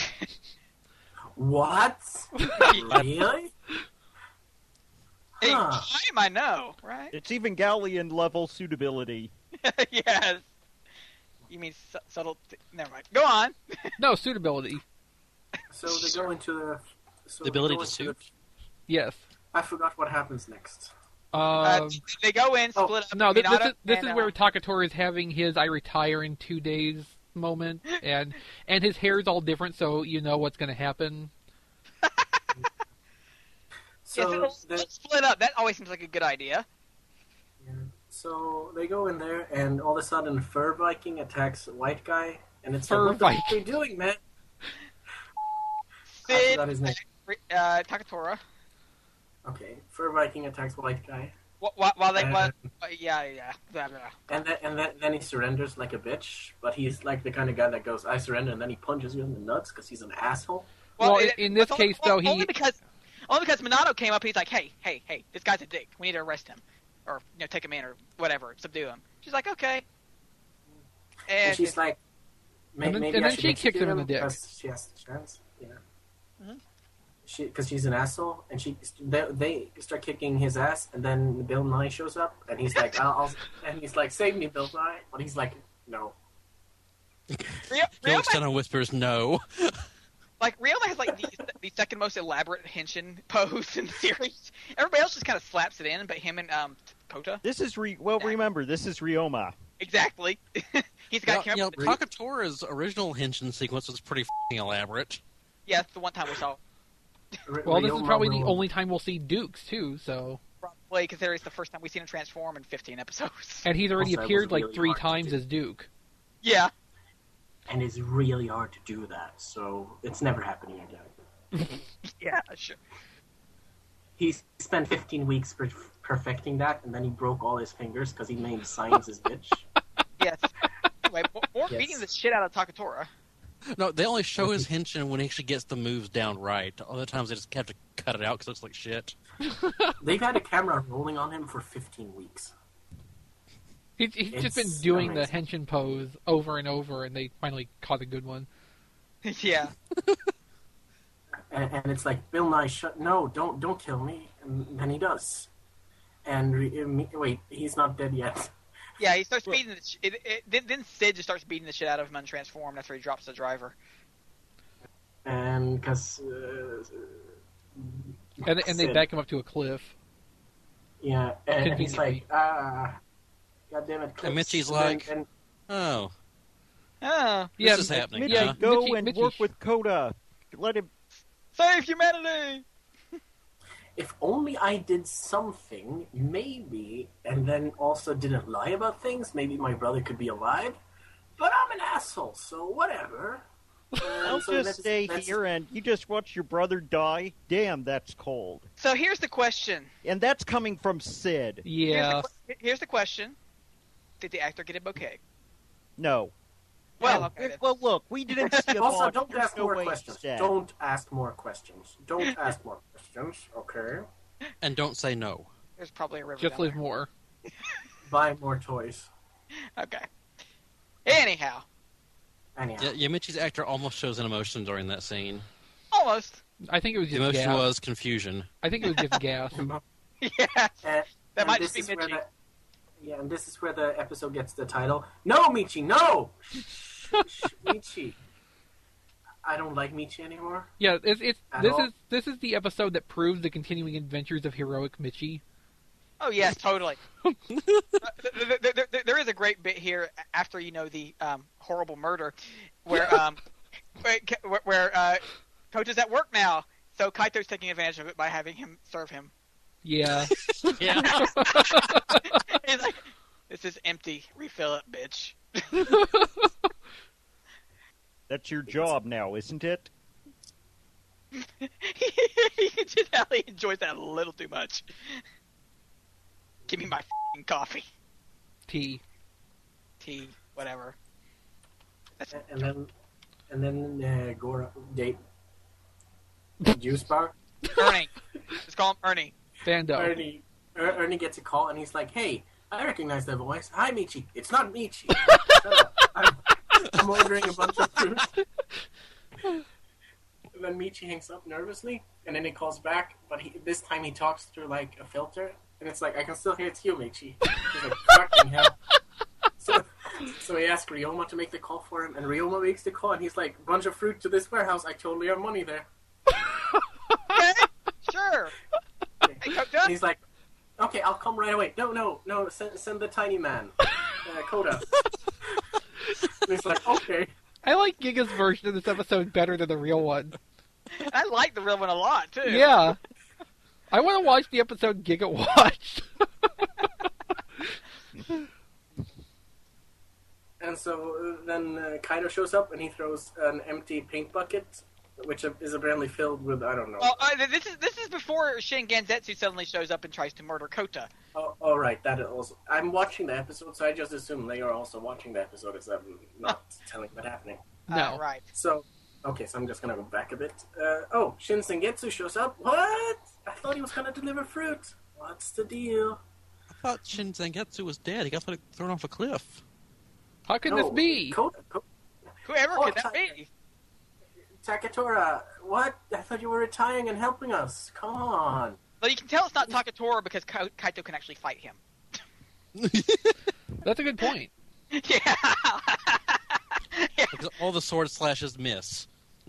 What? Really? hey, Huh. time I know, right? It's even Galleon level suitability. Yes. You mean su- subtle? T- Never mind. Go on. No, suitability. So they go into the. So The ability they go to into suit? the- Yes. I forgot what happens next. Uh, Um, they go in, oh, split up. no, this, this Minato is this and, is uh, where Takatoru is having his "I retire in two days" moment, and and his hair is all different, so you know what's going to happen. So yes, it'll- the- it'll split up. That always seems like a good idea. Yeah. So they go in there, and all of a sudden, Fur Viking attacks a white guy, and it's Fur like, what the fuck are Viking. you doing, man? I Sid, forgot his name. uh, Takatora. Okay, Fur Viking attacks white guy, Wh- While, while they, Uh, while, uh, yeah, yeah, blah, blah. and then and then, then he surrenders like a bitch. But he's like the kind of guy that goes, "I surrender," and then he punches you in the nuts because he's an asshole. Well, it- in- in this it's only- case, though, he- only because only because Minato came up, he's like, hey, hey, hey, this guy's a dick. We need to arrest him, or you know, take him in, or whatever, subdue him. She's like, okay, And, and, she's like, "May- And then- maybe and I then should she kicks execute him in the dick. because she has the chance." Yeah. Mhm. She, because she's an asshole, and she they, they start kicking his ass, and then Bill Nye shows up, and he's like, I'll, I'll and he's like, "Save me, Bill Nye," but he's like, "No." Rio, Rio Felix kind of whispers no. like Ryoma has like the, the second most elaborate henshin pose in the series. Everybody else just kind of slaps it in, but him and um Kota, This is re- well. Yeah. Remember, this is Ryoma. exactly. He's the guy Well, who came you know, up with the, Takatora's original henshin sequence was pretty f***ing elaborate. yeah, it's the one time we saw R- Well, this is Ryoma probably the ruled. only time we'll see Dukes too. So, probably because it's the first time we've seen him transform in fifteen episodes. and he's already Also, it was appeared like really three hard to times do. as Duke. Yeah. and it's really hard to do that, so it's never happening again. Yeah, sure. He spent fifteen weeks per- perfecting that, and then he broke all his fingers because he made signs his bitch. Yes. Anyway, more, more Yes. beating the shit out of Takatora. No, they only show his henshin when he actually gets the moves down right. Other times they just have to cut it out because it looks like shit. They've had a camera rolling on him for fifteen weeks. He's, he's just been It's doing amazing. the henshin pose over and over, and they finally caught a good one. Yeah. And, and it's like, Bill Nye, shut, no, don't, don't kill me. And then he does. And re, me, wait, he's not dead yet. Yeah, he starts beating the sh- it, it, then, then Sid just starts beating the shit out of him untransformed after he drops the driver. And because, uh, And, and they Sid. back him up to a cliff. yeah, and, and he's Conveniently. like, ah, God damn it, And clips. Mitchie's then- like- and, Oh, Oh. Yeah, this is happening. Mitchie, huh? go Mitchie- and Mitchie work sh- with Coda. Let him. Save humanity! if only I did something, maybe, and then also didn't lie about things, maybe my brother could be alive. But I'm an asshole, so whatever. I'll Um, so just that's- stay that's- here and you just watch your brother die. Damn, that's cold. So here's the question. And that's coming from Sid. Yeah. Here's the, que- here's the question. Did the actor get a bouquet? No. Well, Well, okay. then. well, look, we didn't see a Also, lot. don't There's ask no more way questions. it's dead. Don't ask more questions. Don't ask more questions, okay? And don't say no. There's probably a river Just down leave more. Buy more toys. there. Okay. Anyhow. Anyhow. Yeah, Yamichi's actor almost shows an emotion during that scene. Almost. I think it was The just emotion gas. was confusion. I think it was just gas. Yeah. And, That and might this just be is where Michi. the, yeah, and this is where the episode gets the title. No, Michi, no! Shh, shh, Michi. I don't like Michi anymore. Yeah, it's it's At this all? is this is the episode that proves the continuing adventures of heroic Michi. Oh yes, totally. Uh, there, there, there, there is a great bit here after you know the um, horrible murder, where um, where, where uh, Coach is at work now, so Kaito's taking advantage of it by having him serve him. Yeah. Yeah. He's like, "This is empty. Refill it, bitch." That's your job now, isn't it? he you can tell he enjoys that a little too much. Give me my f***ing coffee. Tea. Tea. Whatever. That's... And then, and then uh, Gora, they, juice bar. Ernie. Let's call him Ernie. Bando. Ernie, er, Ernie gets a call and he's like, "Hey, I recognize that voice. Hi, Michi. It's not Michi. Shut up. I'm, I'm ordering a bunch of fruit." And then Michi hangs up nervously, and then he calls back, but he, this time he talks through like a filter, and it's like, "I can still hear it's you, Michi." He's like, "Fucking hell." So, so he asks Ryoma to make the call for him, and Ryoma makes the call, and he's like, "Bunch of fruit to this warehouse. I totally have money there." Okay, sure. Hey, Kota? And he's like, "Okay, I'll come right away." No, no, no, send, send the tiny man, uh, Coda. And he's like, "Okay." I like Giga's version of this episode better than the real one. I like the real one a lot, too. Yeah. I want to watch the episode Giga watched. And so uh, then uh, Kaido shows up and he throws an empty paint bucket, which is apparently filled with, I don't know. Well, uh, this is this is before Shin Genzetsu suddenly shows up and tries to murder Kota. Oh, oh, right, that is also. I'm watching the episode, so I just assume they are also watching the episode, as I'm not telling what's happening. No. Uh, right. So, okay, so I'm just gonna go back a bit. Uh, oh, Shin Sengetsu shows up. What? I thought he was gonna deliver fruit. What's the deal? I thought Shin Zangetsu was dead. He got thrown off a cliff. How can No, this be? Koda, Ko- Whoever Oh, could that Ta- be? Takatora, what? I thought you were retiring and helping us. Come on. Well, you can tell it's not Takatora because Ka- Kaito can actually fight him. That's a good point. Yeah. Yeah. Because all the sword slashes miss.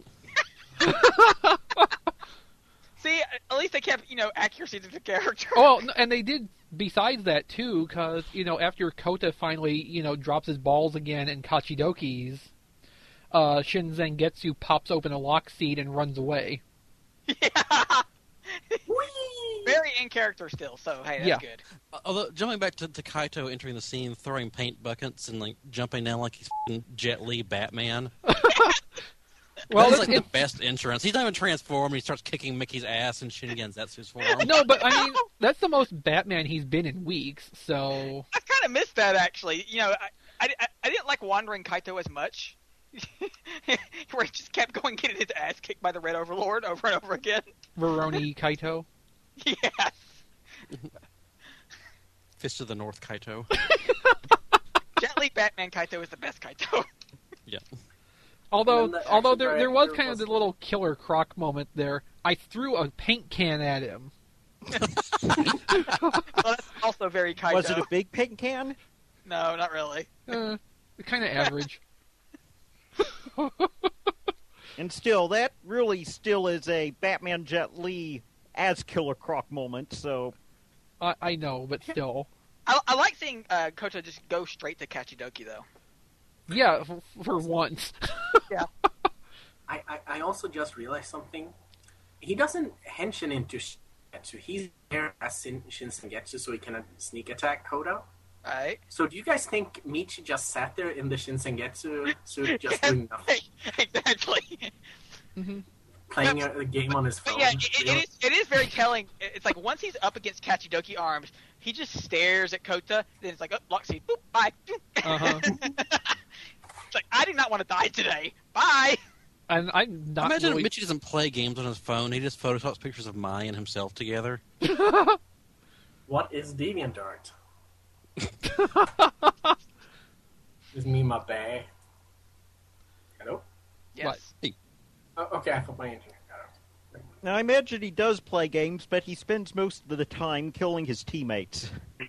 See, at least they kept, you know, accuracy to the character. Oh, and they did, besides that, too, because, you know, after Kota finally, you know, drops his balls again and Kachidokis, uh, Shin Zangetsu pops open a lock seed and runs away. Yeah. Whee! Very in character still, so hey, that's Yeah. good. Although, jumping back to, to Kaito entering the scene, throwing paint buckets and like jumping down like he's f***ing Jet Li Batman. Well, That's it's, like it's, the best entrance. He's not even transformed. He starts kicking Mickey's ass and Shin Genzetsu's form. no, but I mean, that's the most Batman he's been in weeks, so... I kind of missed that, actually. You know, I, I, I didn't like Wandering Kaito as much. Where he just kept going getting his ass kicked by the Red Overlord over and over again. Veroni Kaito. Yes. Fist of the North Kaito. Jet Li Batman Kaito is the best Kaito. Yeah. Although, And then the although action there there was director kind of was- the little Killer Croc moment there. I threw a paint can at him. Well, that's also very Kaito. Was it a big paint can? No, not really. Uh, kind of average. And still, that really still is a Batman Jet Li as Killer Croc moment, so... I, I know, but still. I, I like seeing uh, Kota just go straight to Kachidoki, though. Yeah, for, for once. I, I, I also just realized something. He doesn't henshin into Shingetsu. He's there as Shin, Shin Sengetsu so he can sneak attack Koda. Right? So do you guys think Michi just sat there in the Shin Sengetsu suit just Yes, doing nothing? exactly. hmm Playing a, a game on his phone? But yeah, it, it, it, is, it is very telling. It's like once he's up against Kachidoki arms, he just stares at Kota, then it's like, oh, lock seed, boop, bye. Uh-huh. It's like, I do not want to die today. Bye. And I'm not Imagine really... Michi doesn't play games on his phone. He just photoshops pictures of Mai and himself together. What is DeviantArt? Is me my bae? Hello? Yes. What? Oh, okay, I thought my internet got out. Now, I imagine he does play games, but he spends most of the time killing his teammates.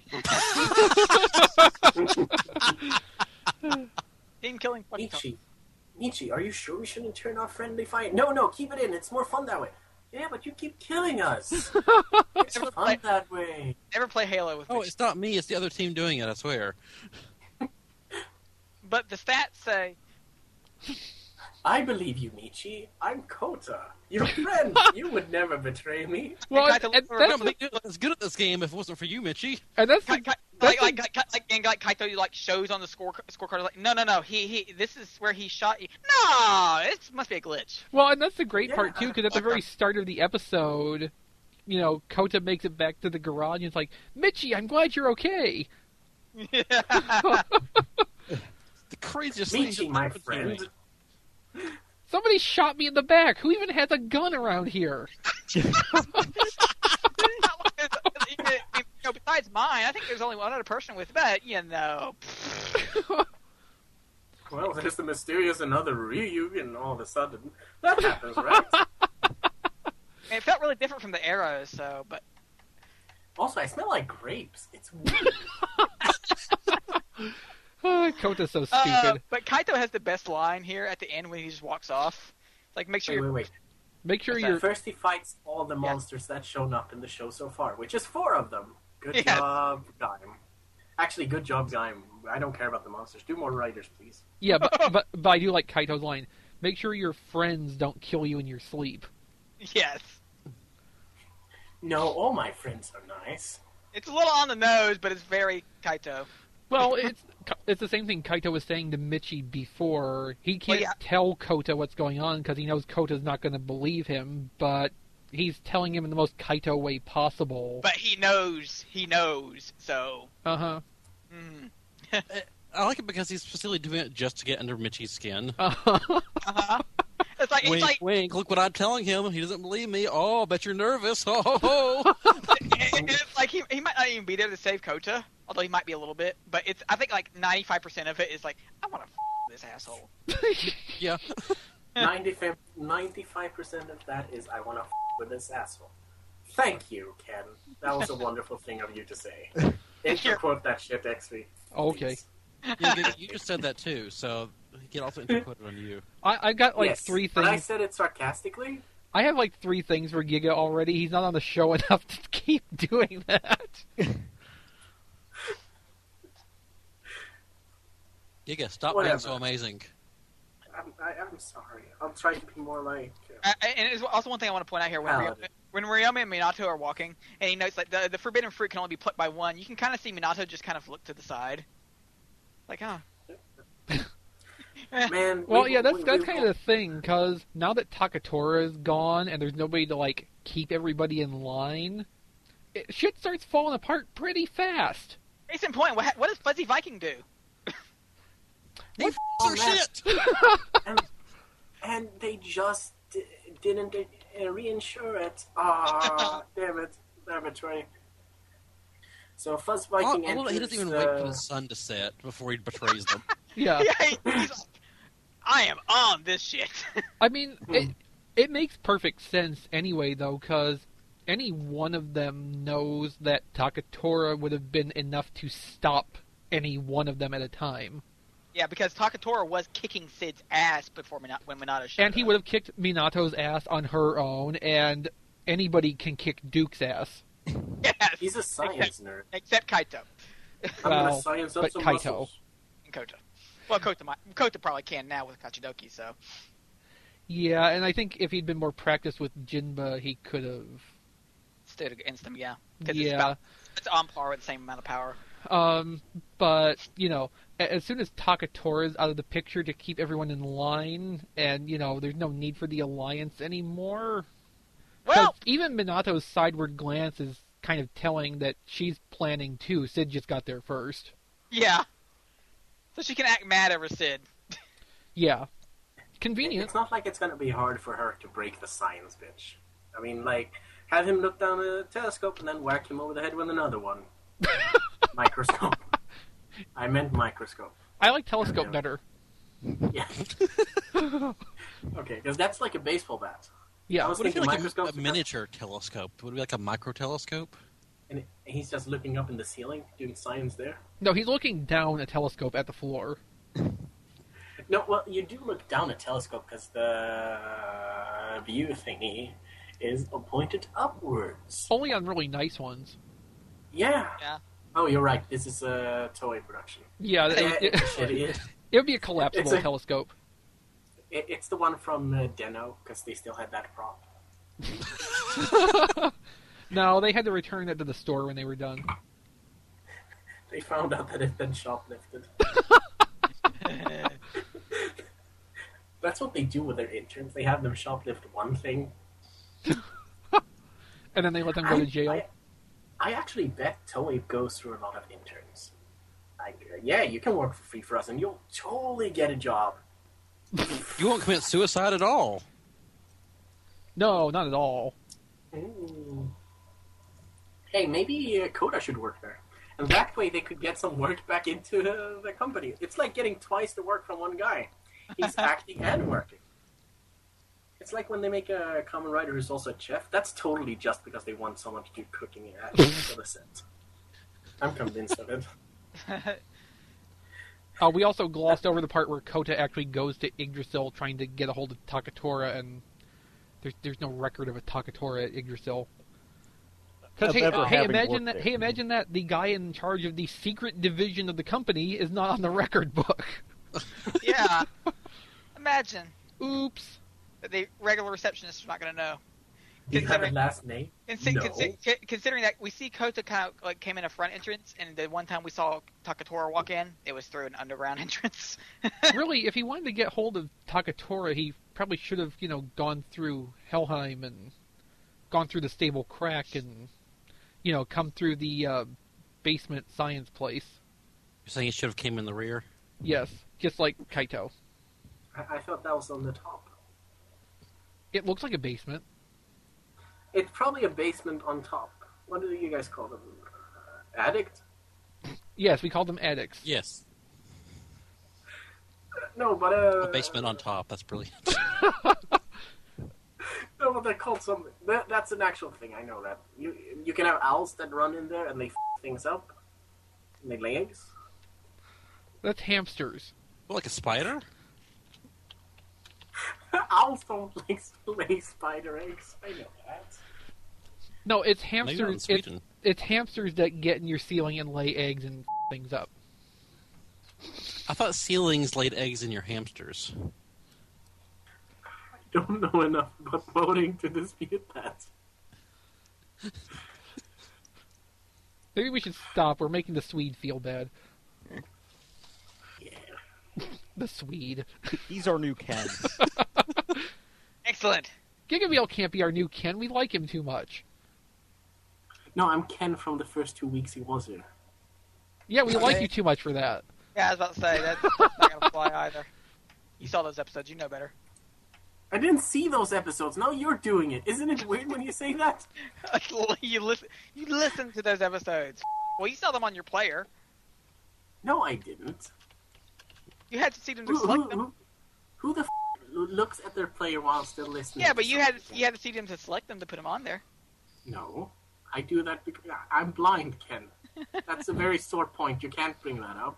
Team killing. What Michi, Michi, are you sure we shouldn't turn off friendly fire? No, no, keep it in. It's more fun that way. Yeah, but you keep killing us. It's Never fun play- that way. Never play Halo with Oh, me. it's not me. It's the other team doing it, I swear. But the stats say I believe you, Michi. I'm Kota, your friend. You would never betray me. Well, Kaito and, and looks that's I'm the, not as good at this game if it wasn't for you, Mitchie. and that's Ka- the, Ka- that's like, the- like, like, like, and like Kaito, like shows on the score scorecard, like, no, no, no, he, he, this is where he shot you. No, it must be a glitch. well, and that's the great part too, Yeah. because at the very start of the episode, you know, Kota makes it back to the garage and it's like, Michi, I'm glad you're okay. The craziest thing Michi, that my happened to me. friend. Somebody shot me in the back. Who even has a gun around here? You know, besides mine, I think there's only one other person with, but you know, Well, there's the mysterious another Ryu, and all of a sudden that happens, right? it felt really different from the arrows. So, but Also, I smell like grapes. It's weird. Oh, Kota's so uh, stupid. but Kaito has the best line here at the end when he just walks off. Like, make sure wait, you're wait, wait. Make sure what's you're. First, he fights all the monsters that's shown up in the show so far, which is four of them. Good Yeah. job, Gaim. Actually, good job, Gaim. I don't care about the monsters. Do more writers, please. Yeah, but, but but I do like Kaito's line. Make sure your friends don't kill you in your sleep. yes. No, all my friends are nice. It's a little on the nose, but it's very Kaito. Well, it's it's the same thing Kaito was saying to Michi before. He can't yeah. tell Kota what's going on because he knows Kota's not going to believe him, but he's telling him in the most Kaito way possible. But he knows, he knows. So, Uh huh. mm. I like it because he's specifically doing it just to get under Mitchie's skin. Uh-huh. uh-huh. It's like Wink, it's like wink, look what I'm telling him. He doesn't believe me. Oh, I bet you're nervous. Oh, ho, ho. it- it's like he he might not even be there to save Kota, although he might be a little bit. But it's I think like ninety-five percent of it is like I want to f- this asshole. Yeah. ninety-five, ninety-five percent of that is I want to f- with this asshole. Thank you, Ken. That was a wonderful thing of you to say. Interquote that shit, X V. Okay. You, you- you just said that too, so he can also interpret it on you. I I got like yes, three but I things. said it sarcastically. I have like three things for Giga already. He's not on the show enough to keep doing that. Giga, stop Whatever. being so amazing. I'm, I, I'm sorry. I'll try to be more like. Uh, and it's also one thing I want to point out here when Paladin. Ryoma, when Ryoma and Minato are walking, and he notes like the the forbidden fruit can only be plucked by one. You can kind of see Minato just kind of look to the side, like, huh. Man. Well, we- yeah, that's we- that's we- kind of the thing because now that Takatora is gone and there's nobody to like keep everybody in line, it, shit starts falling apart pretty fast. Case in point, what, what does Fuzzy Viking do? He f***s Oh, her man. shit! and, and they just d- didn't uh, reinsure it. Ah, damn it, laboratory. So Fuzz I, Viking I love that he enters doesn't even wait for the- the sun to set before he betrays them. Yeah, Yeah, he- he's like, I am on this shit. I mean it. It makes perfect sense anyway, though, because any one of them knows that Takatora would have been enough to stop any one of them at a time. Yeah, because Takatora was kicking Sid's ass before Minato, when Minato showed And he up. would have kicked Minato's ass on her own, and anybody can kick Duke's ass. Yes, He's a science nerd. except Kaito I'm Well, gonna science up but some Kaito. muscles. and Kota. Well, Kota, might, Kota probably can now with Kachidoki, so. Yeah, and I think if he'd been more practiced with Jinba, he could have. Stood against him, yeah. 'Cause it's, Yeah. about, it's on par with the same amount of power. Um, but, you know, a- as soon as Takatora's out of the picture to keep everyone in line, and, you know, there's no need for the alliance anymore. 'Cause Well, even Minato's sideward glance is kind of telling that she's planning too. Sid just got there first. yeah. So she can act mad over Sid. Yeah. Convenient. It's not like it's gonna be hard for her to break the science, bitch. I mean, like, have him look down a telescope and then whack him over the head with another one. Microscope. I meant microscope. I like Telescope Yeah. better. Yeah. Okay, because that's like a baseball bat. Yeah. I was What if you thinking like a, microscope a because- miniature telescope? Would it be like a micro telescope? And he's just looking up in the ceiling, doing science there. No, he's looking down a telescope at the floor. No, well, you do look down a telescope because the view thingy is pointed upwards. Only on really nice ones. Yeah. Yeah. Oh, you're right. This is a toy production. Yeah, it, Yeah, it, it, it, it would be a collapsible It's a- telescope. It, it's the one from uh, Deno, because they still had that prop. No, they had to return it to the store when they were done. They found out that it had been shoplifted. That's what they do with their interns. They have them shoplift one thing. And then they let them go I, to jail. I, I actually bet Toei goes through a lot of interns. Like, uh, yeah, you can work for free for us, and you'll totally get a job. You won't commit suicide at all. No, not at all. Ooh. Hey, maybe uh, Koda should work there. And that way they could get some work back into uh, the company. It's like getting twice the work from one guy. He's acting and working. It's like when they make a common writer who's also a chef. That's totally just because they want someone to do cooking at for the set. I'm convinced of it. Uh, we also glossed over the part where Kota actually goes to Yggdrasil trying to get a hold of Takatora, and there's there's no record of a Takatora at Yggdrasil. Because Of hey, ever uh, hey, having imagine worked that! there. Hey, imagine that the guy in charge of the secret division of the company is not on the record book. Yeah. Imagine. Oops. That the regular receptionist is not going to know. Do you have a Considering, last name? consi- No. consi- c- considering that we see Kota kind of like came in a front entrance, and the one time we saw Takatora walk in, it was through an underground entrance. Really, if he wanted to get hold of Takatora, he probably should have, you know, gone through Helheim and gone through the stable crack and, you know, come through the uh, basement science place. You're saying he should have came in the rear? Yes, just like Kaito. I, I thought that was on the top. It looks like a basement. It's probably a basement on top. What do you guys call them? Uh, addict? Yes, we call them addicts. Yes. No, but uh, A basement on top. That's brilliant. No, but they're called something. That, that's an actual thing. I know that. You you can have owls that run in there and they f things up. And they lay eggs. That's hamsters. Well, like a spider? Owls don't like lay spider eggs. I know that. No, it's Maybe not in hamsters. It's, Sweden. it's hamsters that get in your ceiling and lay eggs and f things up. I thought ceilings laid eggs in your hamsters. I don't know enough about voting to dispute that. Maybe we should stop. We're making the Swede feel bad. Yeah. The Swede. He's our new Ken. Excellent. Gigameal can't be our new Ken. We like him too much. No, I'm Ken from the first two weeks he was here. Yeah, we like Okay. you too much for that. Yeah, I was about to say, that's not going to fly either. You saw those episodes, you know better. I didn't see those episodes. Now you're doing it. Isn't it weird when you say that? you listen, you listen to those episodes. Well, you saw them on your player. No, I didn't. You had to see them to Who, who, select them. who, who the f looks at their player while still listening? Yeah, to but you had something? you had to see them to select them to put them on there. No, I do that because I'm blind, Ken. That's a very sore point. You can't bring that up.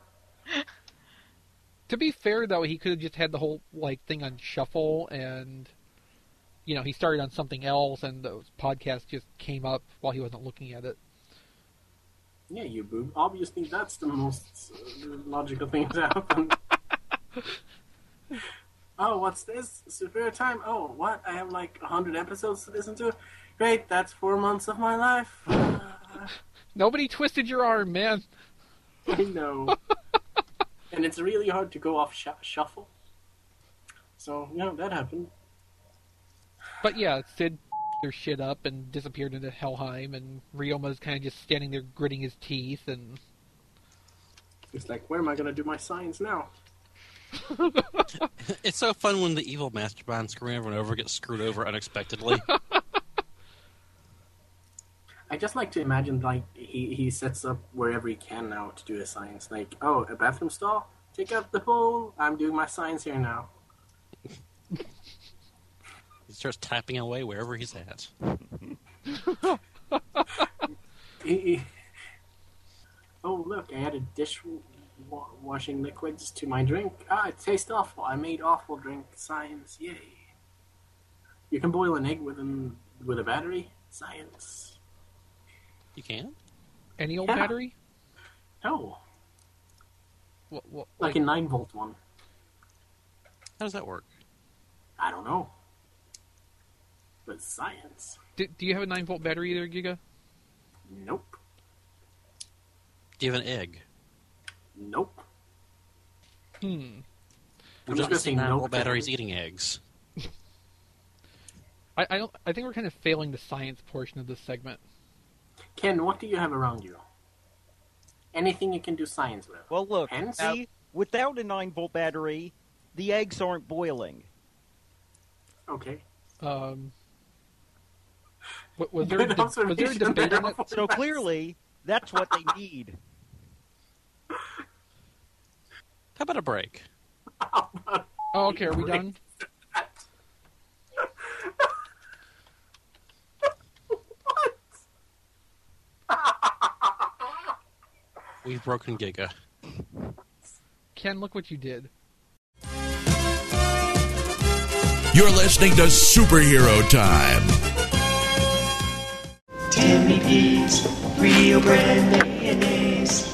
To be fair, though, he could have just had the whole like thing on shuffle, and you know he started on something else, and those podcasts just came up while he wasn't looking at it. Yeah, you boob. Obviously, that's the most uh, logical thing to happen. Oh, what's this? Superior time? Oh, what? I have like a hundred episodes to listen to? Great, that's four months of my life. Uh, Nobody twisted your arm, man. I know. And it's really hard to go off sh shuffle. So, yeah, that happened. But yeah, Sid their shit up and disappeared into Helheim, and Ryoma's kind of just standing there gritting his teeth, and It's like, where am I going to do my science now? It's so fun when the evil mastermind screwing everyone over gets screwed over unexpectedly. I just like to imagine, like, he, he sets up wherever he can now to do his science. Like, oh, a bathroom stall? Take out the pole. I'm doing my science here now. He starts tapping away wherever he's at. He, he- oh, look, I added dishwashing liquids to my drink. Ah, it tastes awful. I made awful drink. Science, yay. You can boil an egg with, an, with a battery. Science. You can? any old Yeah. battery. No, What, what, like a nine volt one. How does that work? I don't know. But science. Do, do you have a nine volt battery there, Giga? Nope. Do you have an egg? Nope. Hmm. We I'm don't just gonna see say nine nope volt to batteries everything. eating eggs. I, I don't. I think we're kind of failing the science portion of this segment. Ken, what do you have around you? Anything you can do science with? Well, look, Hens? see, without a nine volt battery, the eggs aren't boiling. Okay. Um. wa- Was there, a Good de- was there a observation debate there. on it? So clearly, that's what they need. How about a break? Oh, okay. Are we done? We've broken Giga. Ken, look what you did. You're listening to Superhero Time. Timmy P's Real Brand Mayonnaise.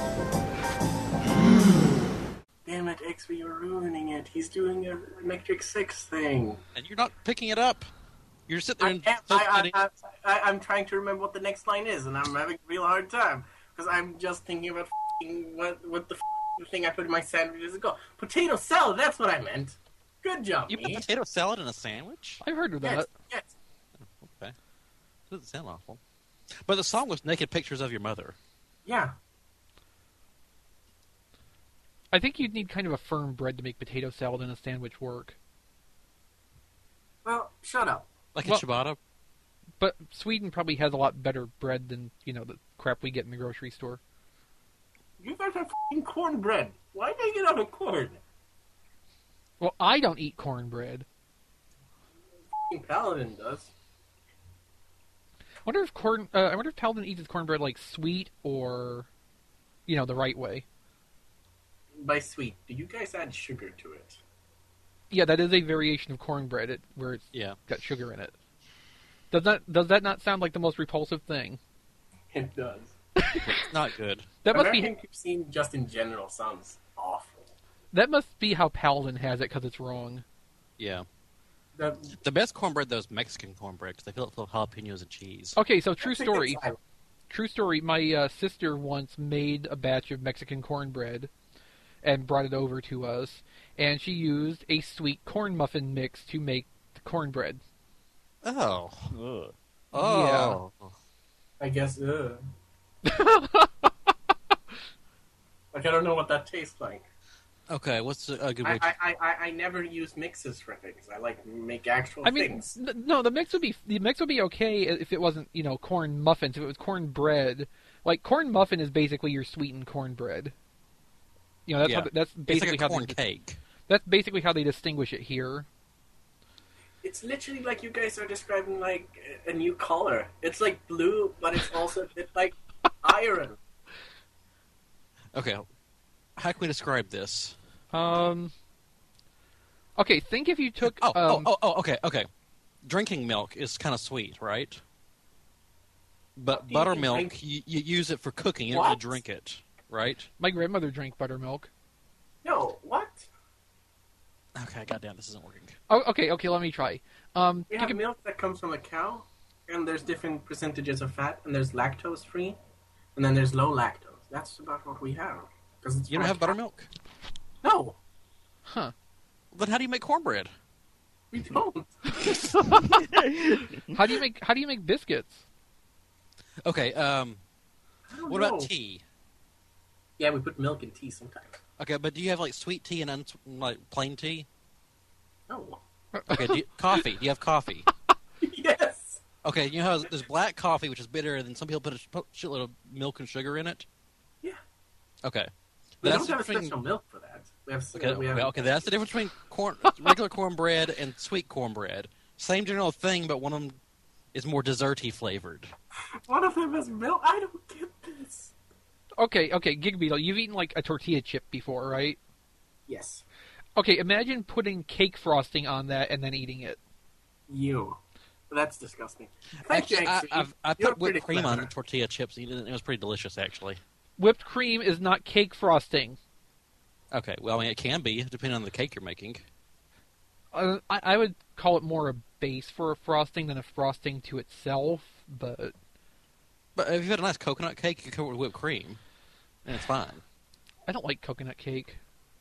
Damn it, X V, you're ruining it. He's doing a Metric Six thing. And you're not picking it up. You're sitting there I, and am, I, I, I, I, I'm trying to remember what the next line is, and I'm having a real hard time. Because I'm just thinking about f***ing what, what the f***ing thing I put in my sandwiches ago. Potato salad, that's what I meant. Good job, You put me. potato salad in a sandwich? I've heard of that. Yes, yes. Okay. Doesn't sound awful. But the song was naked pictures of your mother. Yeah. I think you'd need kind of a firm bread to make potato salad in a sandwich work. Well, shut up. Like Well- a ciabatta? But Sweden probably has a lot better bread than, you know, the crap we get in the grocery store. You guys have f***ing cornbread. Why did they get out of corn? Well, I don't eat cornbread. F***ing Paladin does. I wonder if corn. Uh, I wonder if Paladin eats his cornbread like sweet or, you know, the right way. By sweet, do you guys add sugar to it? Yeah, that is a variation of cornbread it, where it's Yeah. got sugar in it. Does that does that not sound like the most repulsive thing? It does. It's not good. That must American be cuisine, just in general, sounds awful. that must be how Paladin has it because it's wrong. Yeah. The, The best cornbread, though, is Mexican cornbread because they fill it full of jalapenos and cheese. Okay, so true I think story. it's- True story. My uh, sister once made a batch of Mexican cornbread and brought it over to us, and she used a sweet corn muffin mix to make the cornbread. Oh. Ugh. Oh. I guess, uh. Like, I don't know what that tastes like. Okay, what's a, a good way I, to... I, I, I never use mixes for things. I like make actual I mean, things. n- no, the mix would be the mix would be okay if it wasn't, you know, corn muffins. If it was corn bread, like corn muffin is basically your sweetened cornbread. You know, that's Yeah. how, that's It's basically like a how corn they, cake. that's basically how they distinguish it here. It's literally like you guys are describing like a a new color. It's like blue, but it's also a bit like iron. Okay, how can we describe this? Um. Okay, think if you took. Oh, um, oh, oh, oh, okay, okay. Drinking milk is kind of sweet, right? But What do you mean buttermilk, drink- you, you use it for cooking. You don't really What? drink it, right? My grandmother drank buttermilk. No, what? Okay, goddamn, this isn't working. Oh, okay, okay. Let me try. Um, We think have of- milk that comes from a cow, and there's different percentages of fat, and there's lactose free, and then there's low lactose. That's about what we have. Cause it's You don't from a have cow. buttermilk? No, huh? Then how do you make cornbread? we don't. How do you make How do you make biscuits? Okay, um, I don't what know. about tea? Yeah, we put milk in tea sometimes. Okay, but do you have like sweet tea and uns- like plain tea? No. Okay, do you, coffee. Do you have coffee? Yes. Okay, you know how there's black coffee, which is bitter, and then some people put a sh- put shitload of milk and sugar in it? Yeah. Okay. We That's don't have a between- special milk for that. We have. Okay, we have well, okay, that's the difference between corn, regular cornbread and sweet cornbread. Same general thing, but one of them is more desserty flavored. One of them has milk. I don't get this. Okay, okay, Gig Beetle, you've eaten like a tortilla chip before, right? Yes. Okay, imagine putting cake frosting on that and then eating it. You. That's disgusting. Thank you, Actually, I, X V. I've, I You're put whipped pretty cream on clever. tortilla chips, and it was pretty delicious, actually. Whipped cream is not cake frosting. Okay, well, I mean, it can be, depending on the cake you're making. Uh, I, I would call it more a base for a frosting than a frosting to itself, but But if you had a nice coconut cake, you could cover it with whipped cream, and it's fine. I don't like coconut cake.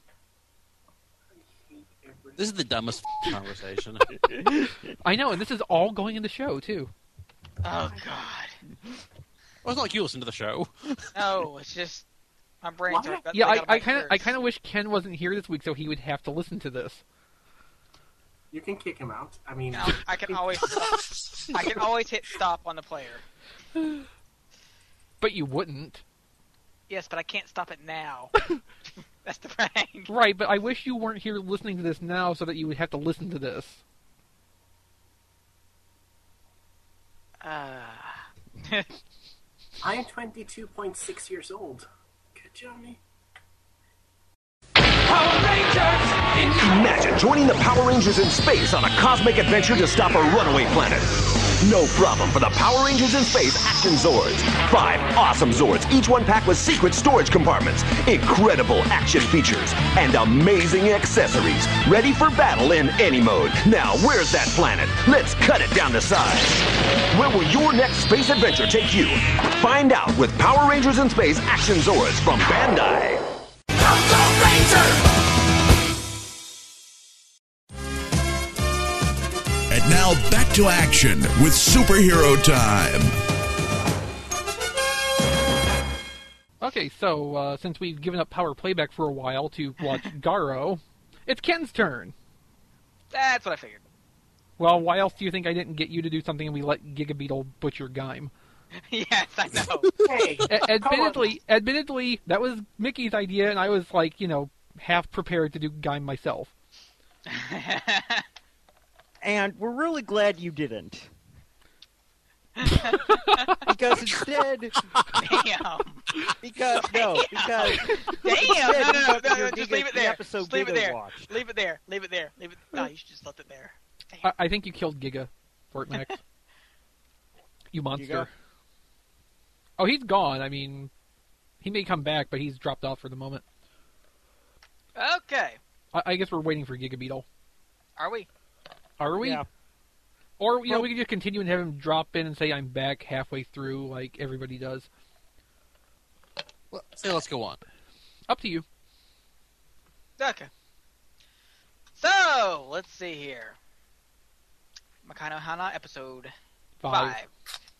This is the dumbest conversation. I know, and this is all going in the show, too. Oh God. Well, it's not like you listen to the show. No, it's just my brain's. Why? Yeah, I, I kind of I kind of wish Ken wasn't here this week so he would have to listen to this. You can kick him out. I mean, No, I can always. I can always hit stop on the player. But you wouldn't. Yes, but I can't stop it now. That's the thing. Right, but I wish you weren't here listening to this now so that you would have to listen to this. Uh. I am twenty-two point six years old. Good Johnny. Imagine joining the Power Rangers in space on a cosmic adventure to stop a runaway planet. No problem for the Power Rangers in Space Action Zords. Five awesome Zords, each one packed with secret storage compartments, incredible action features, and amazing accessories. Ready for battle in any mode. Now, where's that planet? Let's cut it down to size. Where will your next space adventure take you? Find out with Power Rangers in Space Action Zords from Bandai. And now back to action with Superhero Time. Okay, so uh, since we've given up Power Playback for a while to watch Garo, it's Ken's turn. That's what I figured. Well, why else do you think I didn't get you to do something and we let Gigabeetle butcher Gaim? Yes, I know. Hey, A- admittedly, admittedly, that was Mickey's idea, and I was like, you know, half prepared to do Gaim myself. And we're really glad you didn't. Because instead... Damn. Because, no, because... Damn. No, no, no, no, no, just Giga- leave it the there. episode Just leave it Giga there. watched. Leave it there. Leave it there. Leave it. No, you should just left it there. I, I think you killed Giga, Fortnite. You monster. Giga? Oh, he's gone. I mean, he may come back, but he's dropped off for the moment. Okay. I, I guess we're waiting for Gigabeetle. Are we? Are we? Yeah. Or, you know, Well- we can just continue and have him drop in and say, I'm back halfway through, like everybody does. Well, say let's go on. Up to you. Okay. So, let's see here. Makano Hana, episode Five. five.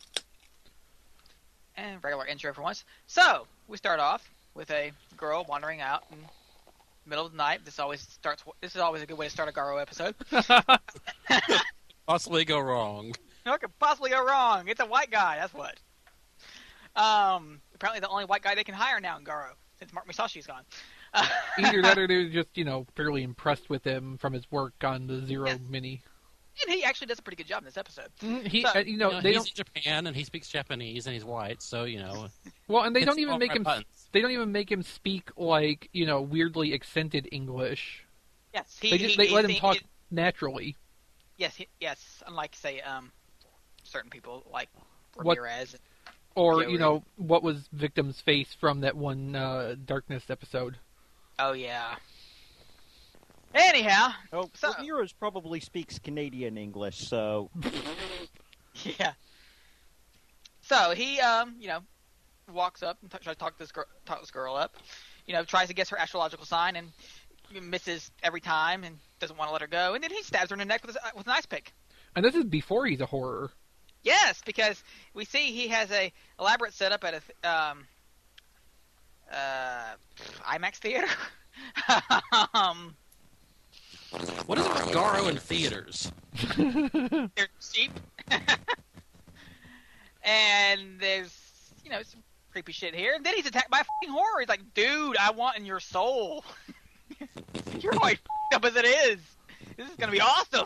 And regular intro for once. So, we start off with a girl wandering out in the middle of the night. This always starts. This is always a good way to start a Garo episode. Possibly go wrong. What could possibly go wrong? It's a white guy. That's what. Um, apparently the only white guy they can hire now in Garo since Mark Musashi's gone. Either that or they're just, you know, fairly impressed with him from his work on the Zero Yes. Mini. And he actually does a pretty good job in this episode. Mm, He, So- uh, you know, You know, they he's don't. in Japan and he speaks Japanese and he's white, so you know. Well, and they it's don't even all make right him. buttons. They don't even make him speak like, you know, weirdly accented English. Yes, he. They just he, they he- let him he- talk he- naturally. yes, he, yes. Unlike say, um, certain people like What- Ramirez. Or, Yeah, you we- know, what was Victim's face from that one uh, Darkness episode. Oh yeah. Anyhow, Oh, So- Ramirez probably speaks Canadian English, so... yeah. So he, um, you know, walks up and t- tries to talk this girl, talk this girl up. You know, tries to guess her astrological sign and misses every time and doesn't want to let her go. And then he stabs her in the neck with, his, uh, with an ice pick. And this is before he's a horror. Yes, because we see he has a elaborate setup at a th- um, uh, IMAX theater. um, What is it with Garo in theaters? they're cheap. And there's, you know, some creepy shit here. And then he's attacked by a fucking horror. He's like, dude, I want in your soul. You're already f***ed up as it is. This is going to be awesome.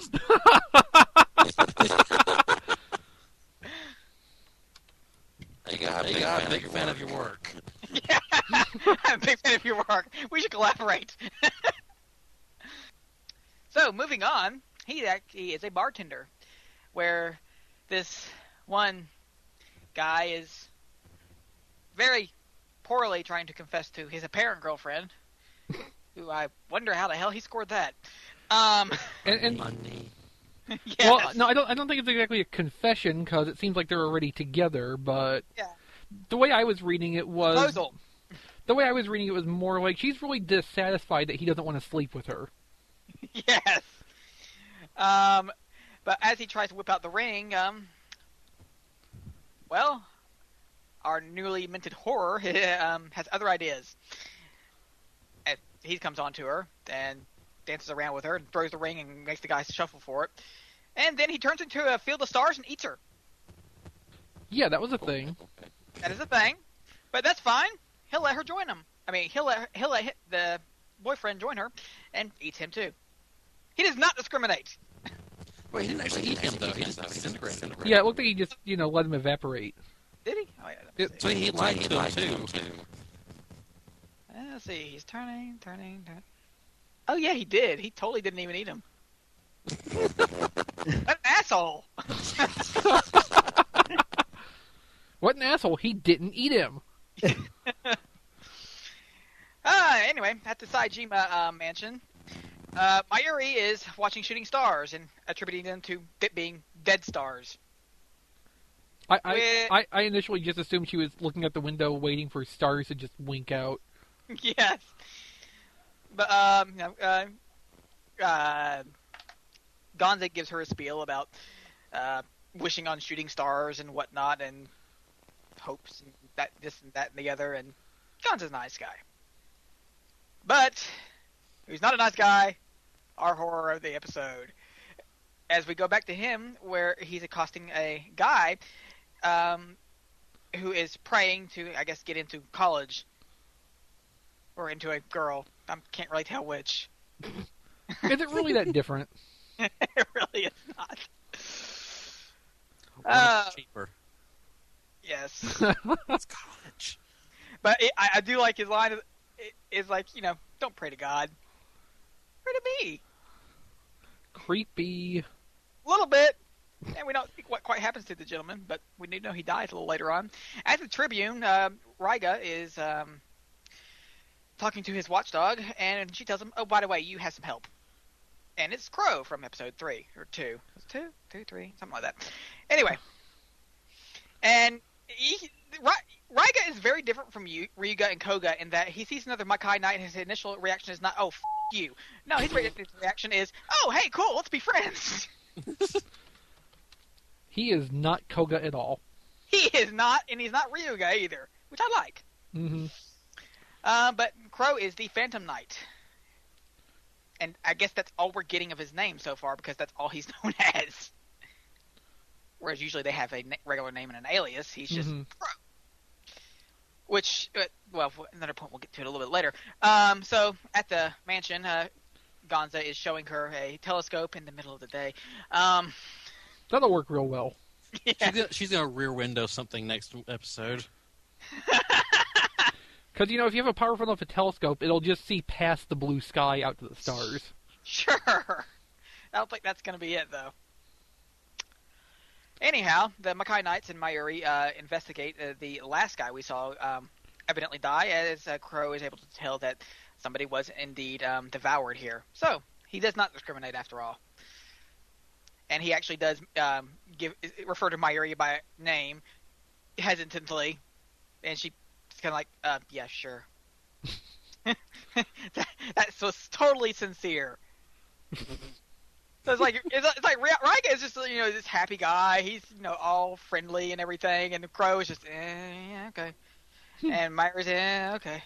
Hey, God, hey, God, I'm a big fan of your work. Yeah. I'm a big fan of your work. We should collaborate. So, moving on, he actually is a bartender, where this one guy is very poorly trying to confess to his apparent girlfriend, who I wonder how the hell he scored that. Um. And, and Money. Yes. well, no, I don't. I don't think it's exactly a confession because it seems like they're already together. But Yeah. the way I was reading it was Proposal. the way I was reading it was more like she's really dissatisfied that he doesn't want to sleep with her. Yes. Um, but as he tries to whip out the ring, um, well, our newly minted horror um, has other ideas. And he comes on to her and dances around with her and throws the ring and makes the guy shuffle for it. And then he turns into a field of stars and eats her. Yeah, that was a thing. That is a thing. But that's fine. He'll let her join him. I mean, he'll let her, he'll let the boyfriend join her and eats him too. He does not discriminate. Wait, he didn't actually eat him, though. He just disintegrated. Yeah, it looked like he just you know let him evaporate. Did he? Oh, yeah, let's It- see. So he lied to him, too. Uh, Let's see. He's turning, turning, turning. Oh, yeah, he did. He totally didn't even eat him. An asshole. What an asshole! He didn't eat him. Uh, anyway, at the Saejima uh, mansion, uh, Mayuri is watching shooting stars and attributing them to it being dead stars. I I, Wait. I I initially just assumed she was looking at the window, waiting for stars to just wink out. Yes. But, um, you know, uh, uh, Gonza gives her a spiel about uh, wishing on shooting stars and whatnot and hopes and that, this and that and the other, and Gonza's a nice guy. But he's not a nice guy, our horror of the episode. As we go back to him, where he's accosting a guy um, who is praying to, I guess, get into college. Or into a girl. I can't really tell which. Is it really that different? It really is not. One Uh, is cheaper. Yes. It's college. But it, I, I do like his line. Is, is like, you know, don't pray to God. Pray to me. Creepy. A little bit. And we don't think what quite happens to the gentleman, but we do know he dies a little later on. At the Tribune, um, Raiga is um, talking to his watchdog, and she tells him, oh, by the way, you have some help. And it's Crow from episode three, or two. Was it two? Two, three? Something like that. Anyway. And he, Ra- Raiga is very different from you, Ryuga and Koga in that he sees another Makai Knight and his initial reaction is not, oh, f*** you. No, his, re- his reaction is, oh, hey, cool, let's be friends. He is not Koga at all. He is not, and he's not Ryuga either, which I like. Mm-hmm. Uh, but Crow is the Phantom Knight. And I guess that's all we're getting of his name so far, because that's all he's known as. Whereas usually they have a na- regular name and an alias. He's just Mhm. Crow. Which, uh, well, another point we'll get to it a little bit later. Um, so, at the mansion, uh, Gonza is showing her a telescope in the middle of the day. Um, That'll work real well. yeah. She's gonna, she's gonna rear window something next episode. Because, you know, if you have a powerful enough a telescope, it'll just see past the blue sky out to the stars. Sure. I don't think that's going to be it, though. Anyhow, the Makai Knights and Mayuri uh, investigate uh, the last guy we saw um, evidently die, as uh, Crow is able to tell that somebody was indeed um, devoured here. So, he does not discriminate after all. And he actually does um, give refer to Mayuri by name hesitantly, and she's kind of like, uh, yeah, sure. that, that was totally sincere. So it's like it's, it's like Raiga is just, you know, this happy guy. He's, you know, all friendly and everything, and the Crow is just eh, yeah, okay, and Myra's eh, okay.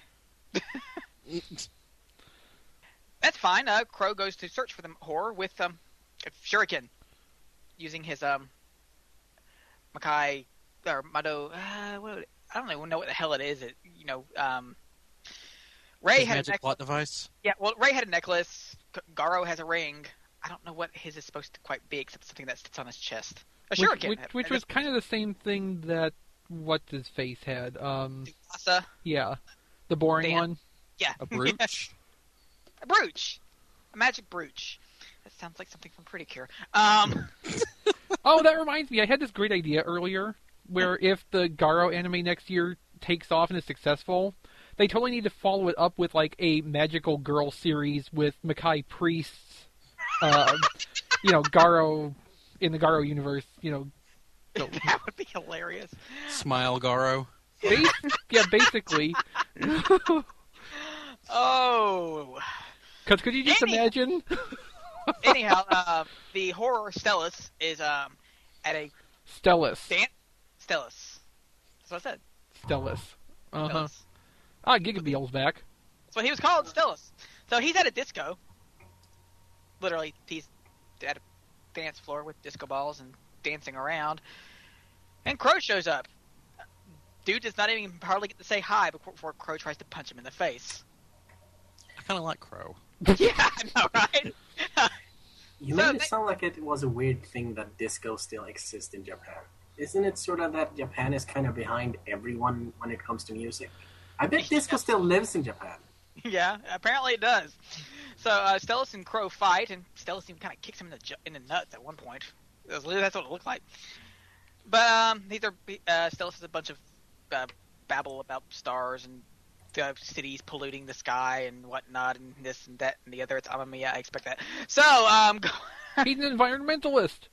That's fine. Uh, Crow goes to search for the horror with um, Shuriken, using his um, Makai or Mado. Uh, what, I don't even know what the hell it is. It, you know, um, Ray His had a magic necklace. plot device. Yeah, well, Ray had a necklace. G- Garo has a ring. I don't know what his is supposed to quite be, except something that sits on his chest. A Which, shuriken. which, which was kind of the same thing that what's his face had. Um, Tsubasa. yeah, the boring Dan. one. Yeah. A brooch. A brooch. A magic brooch. That sounds like something from Pretty Cure. Um, Oh, that reminds me. I had this great idea earlier, where if the Garo anime next year takes off and is successful, they totally need to follow it up with like a magical girl series with Makai priests uh, you know, Garo in the Garo universe. You know, so, That would be hilarious. Smile, Garo. bas- yeah, basically. Oh. Because could you just Any- imagine? Anyhow, uh, the horror Stellus is um at a Stellus. dance. Stellus. That's what I said. Stellus. Uh huh. Stellus. Ah, Gigabeel's back. That's what he was called, Stellus. So he's at a disco. Literally, he's at a dance floor with disco balls and dancing around. And Crow shows up. Dude does not even hardly get to say hi before Crow tries to punch him in the face. I kind of like Crow. Yeah, I know, right? You So made it they- sound like it was a weird thing that disco still exists in Japan. Isn't it sort of that Japan is kind of behind everyone when it comes to music? I bet disco still lives in Japan. Yeah, apparently it does. So uh, Stellus and Crow fight, and Stellus even kind of kicks him in the ju- in the nuts at one point. It was, that's what it looked like. But um, these are uh, Stellus is a bunch of uh, babble about stars and the cities polluting the sky and whatnot, and this and that and the other. It's Amamiya. I expect that. So um, He's an environmentalist.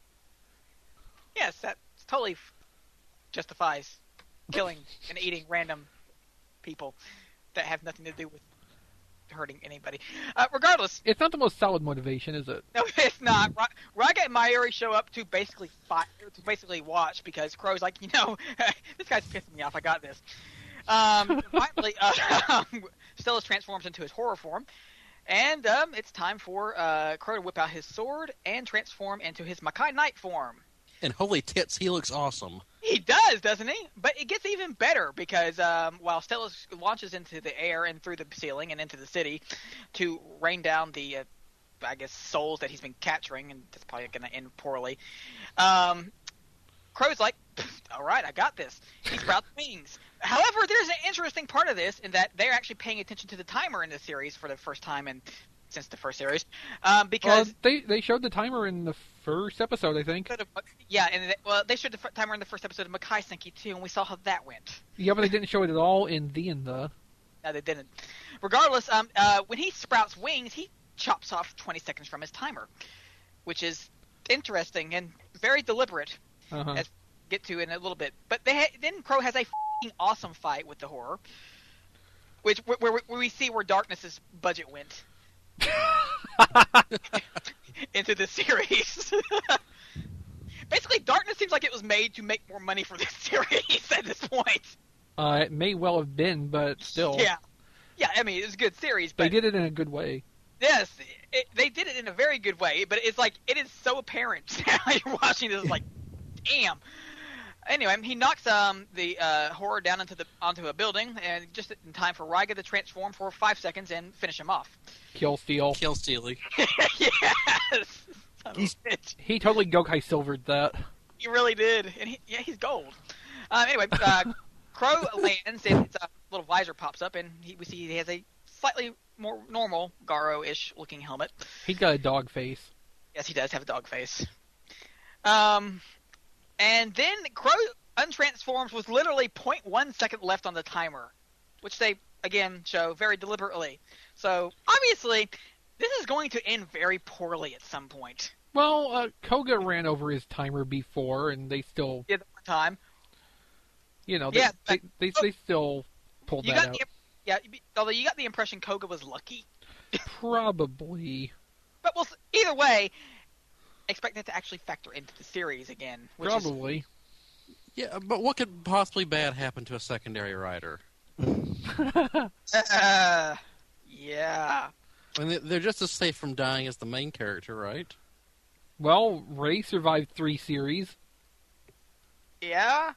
yes, that totally f- justifies killing and eating random people that have nothing to do with hurting anybody. Uh, regardless, It's not the most solid motivation, is it? no, it's not. Ra- Raga and Mayuri show up to basically fight, to basically watch because Crow's like, you know, this guy's pissing me off. I got this. Um, finally, uh, Stellus transforms into his horror form, and um, it's time for uh, Crow to whip out his sword and transform into his Makai Knight form. And holy tits, he looks awesome. He does, doesn't he? But it gets even better because um, while Stellus launches into the air and through the ceiling and into the city to rain down the, uh, I guess, souls that he's been capturing, and that's probably going to end poorly, um, Crow's like, all right, I got this. He sprouts wings. However, there's an interesting part of this in that they're actually paying attention to the timer in the series for the first time in since the first series, um, because Well, they they showed the timer in the first episode, I think. yeah, and they, well, they showed the f- timer in the first episode of Makai Senki too, and we saw how that went. Yeah, but they didn't show it at all in the and the. No, they didn't. Regardless, um, uh, when he sprouts wings, he chops off twenty seconds from his timer, which is interesting and very deliberate, Uh-huh. as we'll get to in a little bit. But they ha- then Crow has a f***ing awesome fight with the horror, which where, where, where we see where Darkness's budget went into the series. Basically, Darkness seems like it was made to make more money for this series at this point. Uh, it may well have been, but still. Yeah. Yeah, I mean, it was a good series, but They did it in a good way. yes, it, they did it in a very good way, but it's like, it is so apparent now you're watching this, like, damn. Anyway, he knocks um, the uh, horror down into the onto a building, and just in time for Raiga to transform for five seconds and finish him off. Kill Steel. Kill Steely. Yes! Son of a He's, bitch. he totally Gokai Silvered that. He really did, and he, yeah, he's gold. Uh, anyway, uh, Crow lands, and his uh, little visor pops up, and he, we see he has a slightly more normal Garo-ish looking helmet. He's got a dog face. Yes, he does have a dog face. Um, and then Crow untransforms with literally zero point one second left on the timer, which they, again, show very deliberately. So, obviously, this is going to end very poorly at some point. Well, uh, Koga ran over his timer before, and they still, Yeah, the one time. you know, they, Yeah, they, they, they still pulled You that got out. the, yeah, although you got the impression Koga was lucky. Probably. But we'll, either way, expect that to actually factor into the series again. Which is, Probably. Yeah, but what could possibly bad happen to a secondary rider? uh, yeah. I mean, they're just as safe from dying as the main character, right? Well, Ray survived three series. Yeah?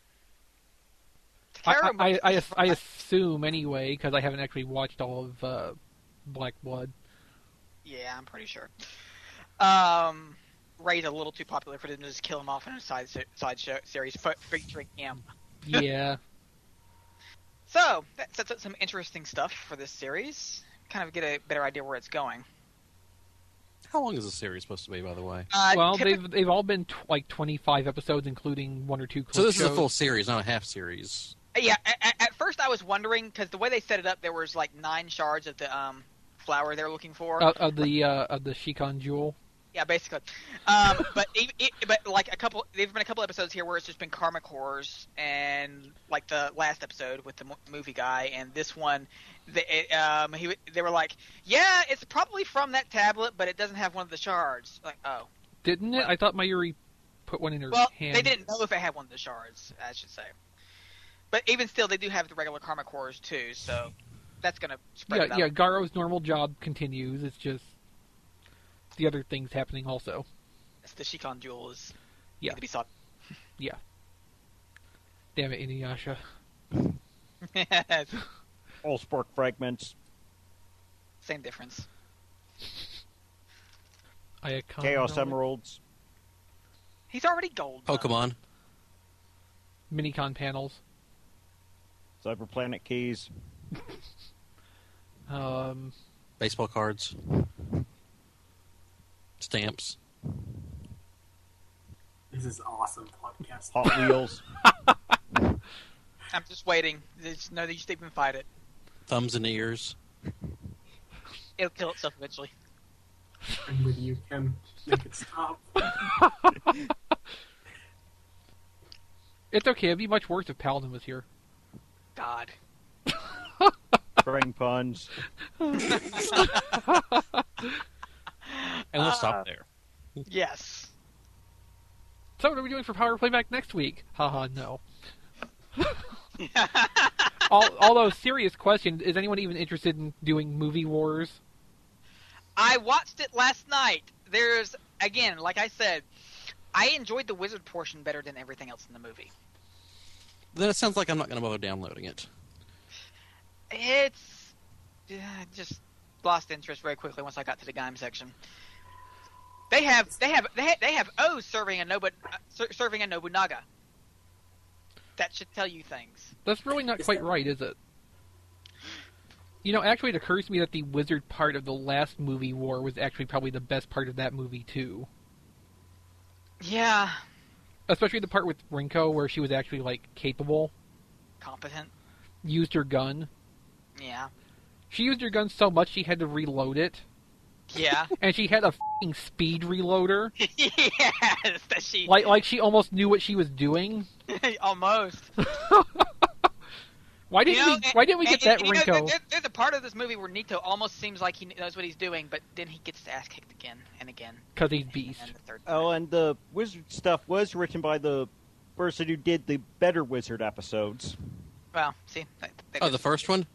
I, Takara I, I, I, must- I assume anyway, because I haven't actually watched all of uh, Black Blood. Yeah, I'm pretty sure. Um, Ray's a little too popular for them to just kill him off in a side se- side show, series fe- featuring him. Yeah. So that sets up some interesting stuff for this series. Kind of get a better idea where it's going. How long is the series supposed to be, by the way? Uh, Well, typic- they've they've all been t- like twenty-five episodes, including one or two. So this shows. is a full series, not a half series. yeah. At, at first, I was wondering because the way they set it up, there was like nine shards of the um flower they're looking for. Uh, of the uh, of the Shikon Jewel. Yeah, basically. Um, but it, it, but like a couple, there've been a couple episodes here where it's just been karmic horrors, and like the last episode with the mo- movie guy, and this one, they, it, um, he they were like, yeah, it's probably from that tablet, but it doesn't have one of the shards. Like, oh, Didn't it? I thought Mayuri put one in her well, hand. they didn't know if it had one of the shards, I should say. But even still, they do have the regular karmic horrors too, so that's gonna spread it Yeah, out. yeah. Garo's normal job continues. It's just the other things happening also. It's the Shikon Jewel is Yeah. to be sought. Yeah. Damn it, Inuyasha. All spark fragments. Same difference. Ayakon Chaos Relic. Emeralds. He's already gold. though. Pokemon. Minicon panels. Cyber Planet Keys. Um, Baseball cards. Stamps. This is awesome podcast. Hot Wheels. I'm just waiting. There's no use to even fight it. Thumbs and ears. It'll kill itself eventually. I'm with you, Ken. Make it stop. it's okay. It'd be much worse if Paladin was here. God. Brain puns. And we'll stop there. Yes. So what are we doing for Power Playback next week? Haha, no. All, although, serious question, is anyone even interested in doing Movie Wars? I watched it last night. There's, again, like I said, I enjoyed the wizard portion better than everything else in the movie. Then it sounds like I'm not going to bother downloading it. It's uh, just lost interest very quickly once I got to the Gaim section. They have, they have, they have, they have O's serving a Nobu, uh, ser- serving a Nobunaga. That should tell you things. That's really not Is quite that- right, is it? You know, actually, it occurs to me that the wizard part of the last movie war was actually probably the best part of that movie, too. Yeah, Especially the part with Rinko, where she was actually, like, capable. competent. Used her gun. Yeah, She used her gun so much she had to reload it. yeah, And she had a f***ing speed reloader. yes. That she Like, like she almost knew what she was doing. almost. Why didn't You know, we? and- Why didn't we get and- that and, you know, Rinko? there- there's a part of this movie where Nito almost seems like he knows what he's doing, but then he gets his ass kicked again and again. Because he's and beast. then the third Oh, time. and the wizard stuff was written by the person who did the better wizard episodes. Well, see. That, that Oh, the first one?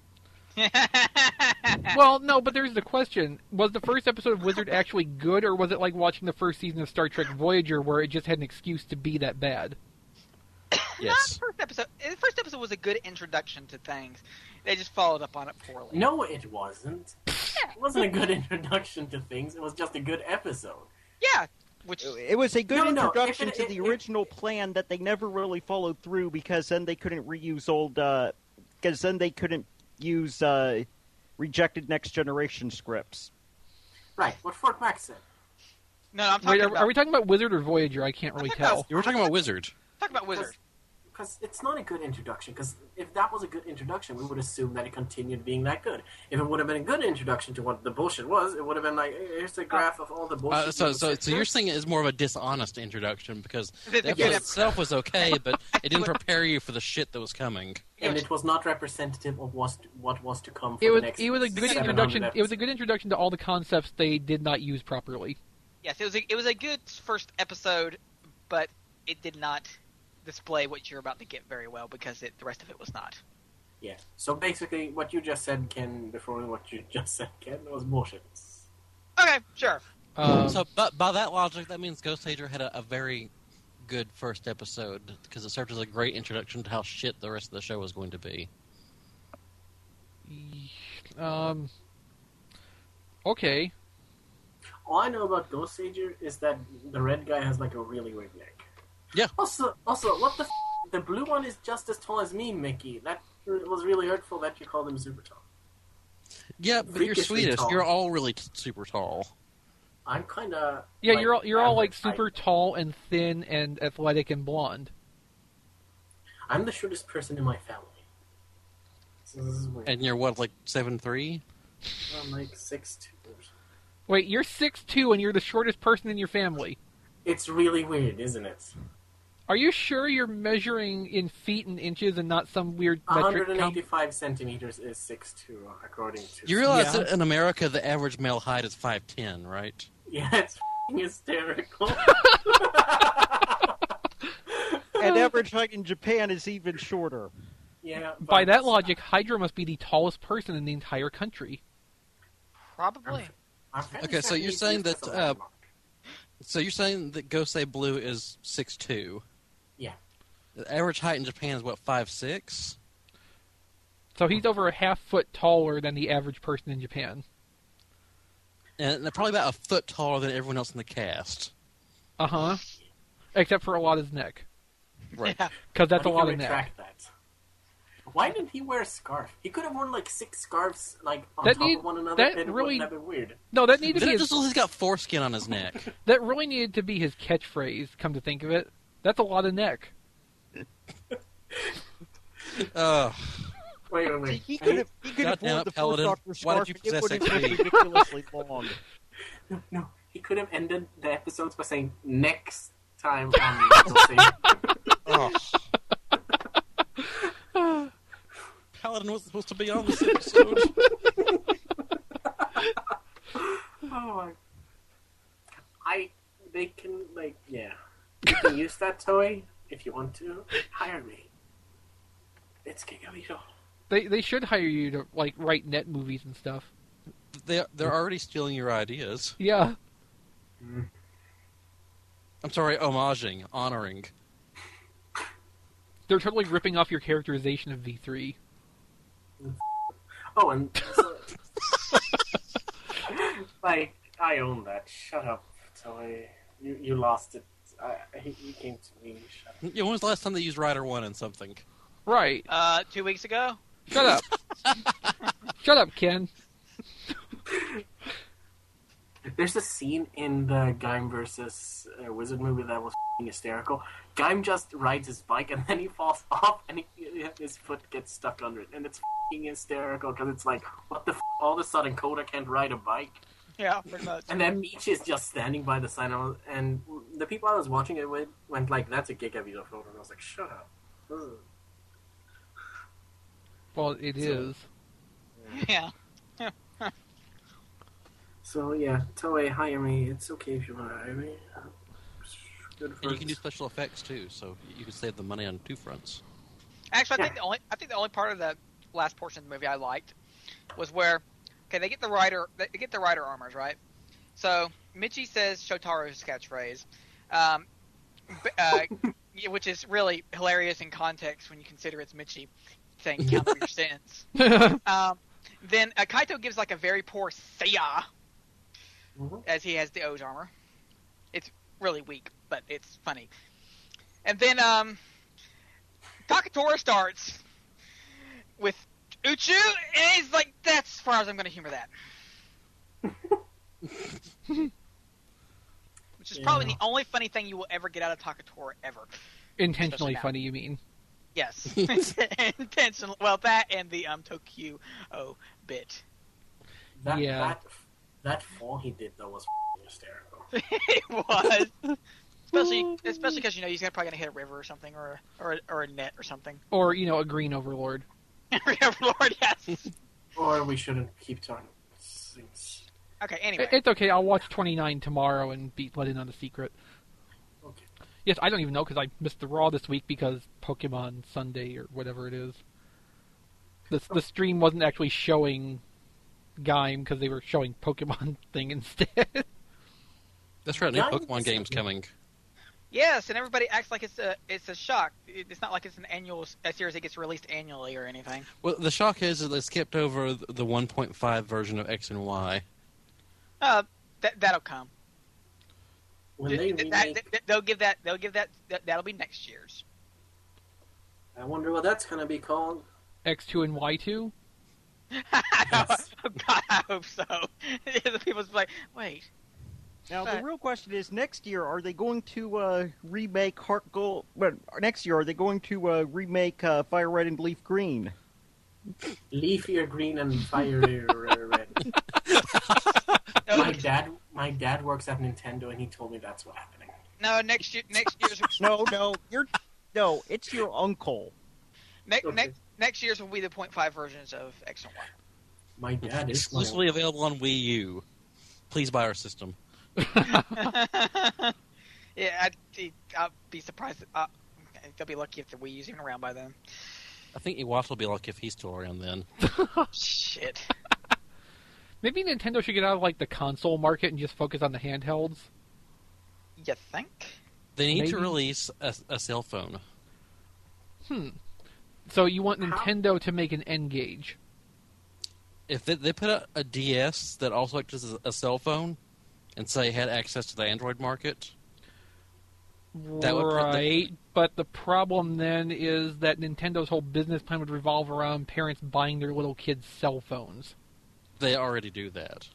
Well, no, but there's the question: was the first episode of Wizard actually good, or was it like watching the first season of Star Trek Voyager, where it just had an excuse to be that bad? Yes. First episode. The first episode was a good introduction to things. They just followed up on it poorly. No, it wasn't. It wasn't a good introduction to things. It was just a good episode. Yeah. Which It was a good No, no, introduction if it- to if- the if- original plan that they never really followed through because then they couldn't reuse old. Because then they couldn't use uh, rejected Next Generation scripts. Right, what Fort Max said. no, I'm talking Wait, are, about. are we talking about Wizard or Voyager? I can't really I think that was- tell. You were talking about Wizard. talking about Wizard. Because it's not a good introduction. Because if that was a good introduction, we would assume that it continued being that good. If it would have been a good introduction to what the bullshit was, it would have been like, "Hey, here's a graph of all the bullshit. Uh, so, you so, said so you're here." saying it is more of a dishonest introduction because The- the the episode good ep- itself was okay, but it didn't prepare you for the shit that was coming. and it was not representative of was what was to come for It was. the next It was a good seven hundred introduction. It was a episodes. good introduction to all the concepts they did not use properly. Yes, it was. A, it was a good first episode, but it did not display what you're about to get very well because it, the rest of it was not. Yeah. So basically, what you just said, Ken, before what you just said, Ken, was bullshit. Okay, sure. Um, So, but by that logic, that means Ghost Hager had a, a very good first episode because it served as a great introduction to how shit the rest of the show was going to be. um. Okay. All I know about Ghost Sager is that the red guy has like a really weird neck. Yeah. Also, also, what the f- the blue one is just as tall as me, Mickey. That was really hurtful that you called him super tall. Yeah, but you're Freakishly Swedish. tall. You're all really t- super tall. I'm kind of Yeah, like, you're all you're all like average height. super tall and thin and athletic and blonde. I'm the shortest person in my family. So this is weird. And you're what, like seven three? I'm like six two. Wait, you're six two and you're the shortest person in your family. It's really weird, isn't it? Are you sure you're measuring in feet and inches and not some weird metric? one hundred eighty-five centimeters is six two, according to... You realize Yeah. that in America, the average male height is five ten, right? Yeah, it's f***ing hysterical. And average height in Japan is even shorter. Yeah. By but- that logic, Hydra must be the tallest person in the entire country. Probably. I'm fairly Okay, so certain you're he's saying used that, as a uh, landmark. So you're saying that Gosei Blue is six two. Yeah. The average height in Japan is, what, five six? So he's over a half foot taller than the average person in Japan. And they're probably about a foot taller than everyone else in the cast. Uh huh. Except for a lot of his neck. Right. Yeah. Because that's But a he lot can of neck. retract that. Why didn't he wear a scarf? He could have worn like six scarves like on That top need- of one another, that and it really- wouldn't have been weird. No, that needed to Isn't be it his, just he's got foreskin on his neck? that really needed to be his catchphrase. Come to think of it, that's a lot of neck. uh, Wait, wait, wait. He could have he could have Goddamn worn it, the fourth Paladin. Doctor Why scarf did you and it possess would have X been P? ridiculously long. No, no. He could have ended the episodes by saying next time on the oh. Paladin wasn't supposed to be on this episode. Oh my. I. They can, like, yeah. You can use that toy if you want to. Hire me. It's Gigavito. They they should hire you to like write net movies and stuff. They they're already stealing your ideas. Yeah. I'm sorry, homaging, honoring. They're totally ripping off your characterization of V three. Oh, and so, like, I own that. Shut up, toy. You you lost it. I, he, he came to me. Shut up. Yeah, when was the last time they used Rider One in something? Right. Uh, two weeks ago. Shut up. Shut up, Ken. There's a scene in the Gaim versus uh, Wizard movie that was f***ing hysterical. Gaim just rides his bike and then he falls off and he, his foot gets stuck under it. And it's f***ing hysterical because it's like, what the f***? All of a sudden Koda can't ride a bike. Yeah, pretty much. And then Michi is just standing by the sign. And the people I was watching it with went like, that's a Gigavito photo. And I was like, shut up. Ugh. Well, it is. Yeah. So yeah, Toei, hire me. It's okay if you want to hire me. Good And you first. can do special effects too, so you can save the money on two fronts. Actually, I Yeah. think the only I think the only part of the last portion of the movie I liked was where, okay, they get the rider they get the rider armors, right? So Michi says Shotaro's catchphrase, um, b- uh, yeah, which is really hilarious in context when you consider it's Michi saying "count for your sins." Um, then uh, Kaito gives like a very poor "Seiya" Mhm. as he has the O's armor. It's really weak, but it's funny. And then um, Takatora starts with Uchu, and he's like, that's as far as I'm going to humor that. Which is probably Yeah. the only funny thing you will ever get out of Takatora ever. Intentionally Especially now. funny, you mean? Yes. Intentional. Well, that and the um, Tokyo O bit. That, Yeah. that that fall he did though was f***ing hysterical. It was. Especially especially because, you know, he's gonna, probably going to hit a river or something, or, or, a- or a net or something. Or, you know, a green overlord. Lord, yes. Or we shouldn't keep talking. Things. Okay, anyway. It- It's okay, I'll watch twenty-nine tomorrow and be let in on a secret. Okay. Yes, I don't even know because I missed the Raw this week because Pokemon Sunday or whatever it is. The, the stream wasn't actually showing Gaim because they were showing Pokemon thing instead. That's right, new Yeah, Pokemon it's- game's coming. Yes, and everybody acts like it's a it's a shock. It- It's not like it's an annual a series that gets released annually or anything. Well, the shock is that they skipped over the one point five version of X and Y. Uh, that that'll come. When Th- they th- that- remake, th- they'll give that. They'll give that, that. That'll be next year's. I wonder what that's gonna be called. X two and Y two? Yes. Oh, God, I hope so. The people's like, wait. Now, the But- real question is, next year, are they going to uh, remake Heart Gold? Well, next year, are they going to uh, remake uh, Fire Red and Leaf Green? Leafier green and fiery red. No, My dad, my dad works at Nintendo, and he told me that's what's happening. no, next year, next year's, No, no, you're no. It's your uncle. next, Okay. next, next year's will be the point five versions of X and Y. My dad is my Exclusively available on Wii U. Please buy our system. Yeah, I'd, I'll be surprised. Uh, they'll be lucky if the Wii U's even around by then. I think Iwata will be lucky if he's still around then. Shit. Maybe Nintendo should get out of like the console market and just focus on the handhelds. You think? They need to Maybe. release a, a cell phone. Hmm. So you want How- Nintendo to make an N-Gage? If they, they put a, a D S that also acts as a cell phone and say had access to the Android market, That would put the- Right, but the problem then is that Nintendo's whole business plan would revolve around parents buying their little kids cell phones. they already do that.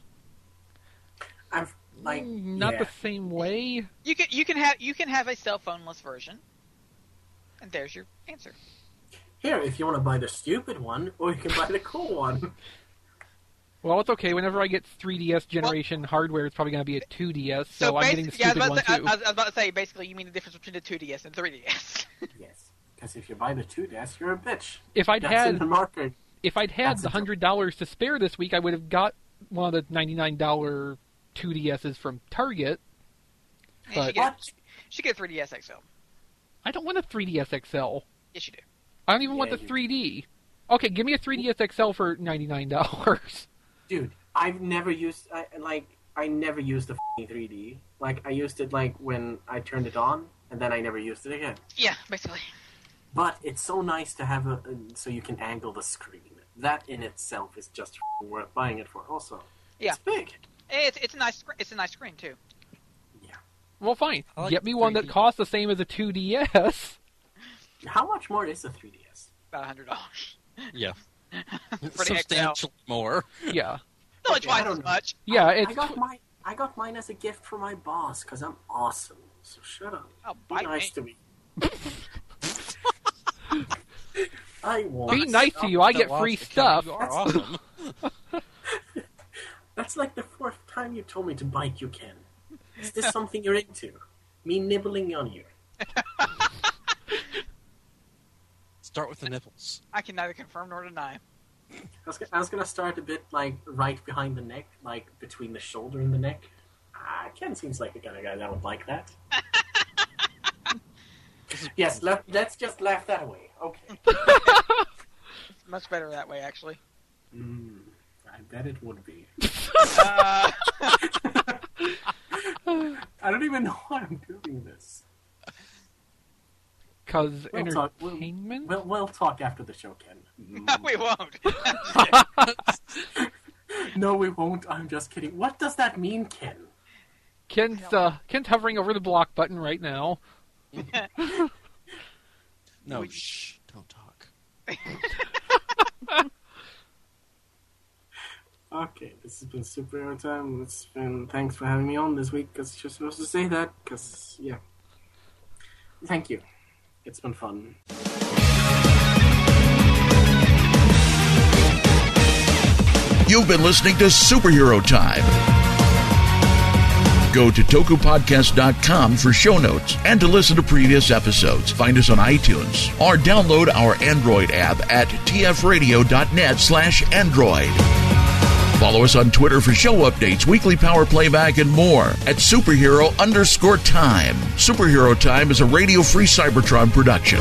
I've like Mm, Not yeah. the same way. You can you can have you can have a cell phone-less version, and there's your answer. Here, if you want to buy the stupid one, or you can buy the cool one. Well, it's okay. Whenever I get three D S generation hardware, it's probably going to be a two D S, so, I'm basi- getting the yeah, I stupid was, one about to, too. I, I was about to say basically you mean the difference between the two D S and three D S. Yes, because if you buy the two D S, you're a bitch. If I'd That's in had the market. if I'd had That's the a- hundred dollars to spare this week, I would have got one of the ninety-nine dollar two D S's from Target. You But should get, you should get a three D S X L. I don't want a three D S X L. Yes, you do. I don't even want Yeah, the you- three D. Okay, give me a three D S X L for ninety-nine dollars. Dude, I've never used I, like I never used the f***ing three D. Like I used it like when I turned it on, and then I never used it again. Yeah, basically. But it's so nice to have a, a so you can angle the screen. That in itself is just f***ing worth buying it for. Also, Yeah. it's big. It's it's a nice scr- it's a nice screen too. Well, fine. I like Get me one that three D. costs the same as a two D S. How much more is a three D S? About a hundred dollars. Yeah. For the X L. Substantially more. Yeah. No, Okay, twice I don't as know. much. Yeah, I, it's I got my I got mine as a gift from my boss because I'm awesome. So shut up. Oh, Be bite nice me. to me. I won't. be nice to you. I get free stuff. You are awesome. That's like the fourth time you told me to bite you, Ken. Is this something you're into? Me nibbling on you? Start with the nipples. I can neither confirm nor deny. I was, I was gonna start a bit like right behind the neck, like between the shoulder and the neck. Ah, Ken seems like the kind of guy that would like that. Yes, let, let's just laugh that away. Okay. It's much better that way, actually. Mm, I bet it would be. Uh, I don't even know why I'm doing this. Because We'll talk- we'll- entertainment? We'll, we'll talk after the show, Ken. no, we won't. No, we won't. I'm just kidding. What does that mean, Ken? Ken's, uh, Ken's hovering over the block button right now. No, We- shh. Don't talk. Okay, this has been Superhero Time. It's been thanks for having me on this week because you're supposed to say that. Because yeah, thank you. It's been fun. You've been listening to Superhero Time. Go to toku podcast dot com for show notes and to listen to previous episodes. Find us on iTunes or download our Android app at t f radio dot net slash android. Follow us on Twitter for show updates, weekly power playback, and more at superhero underscore time. Superhero Time is a Radio Free Cybertron production.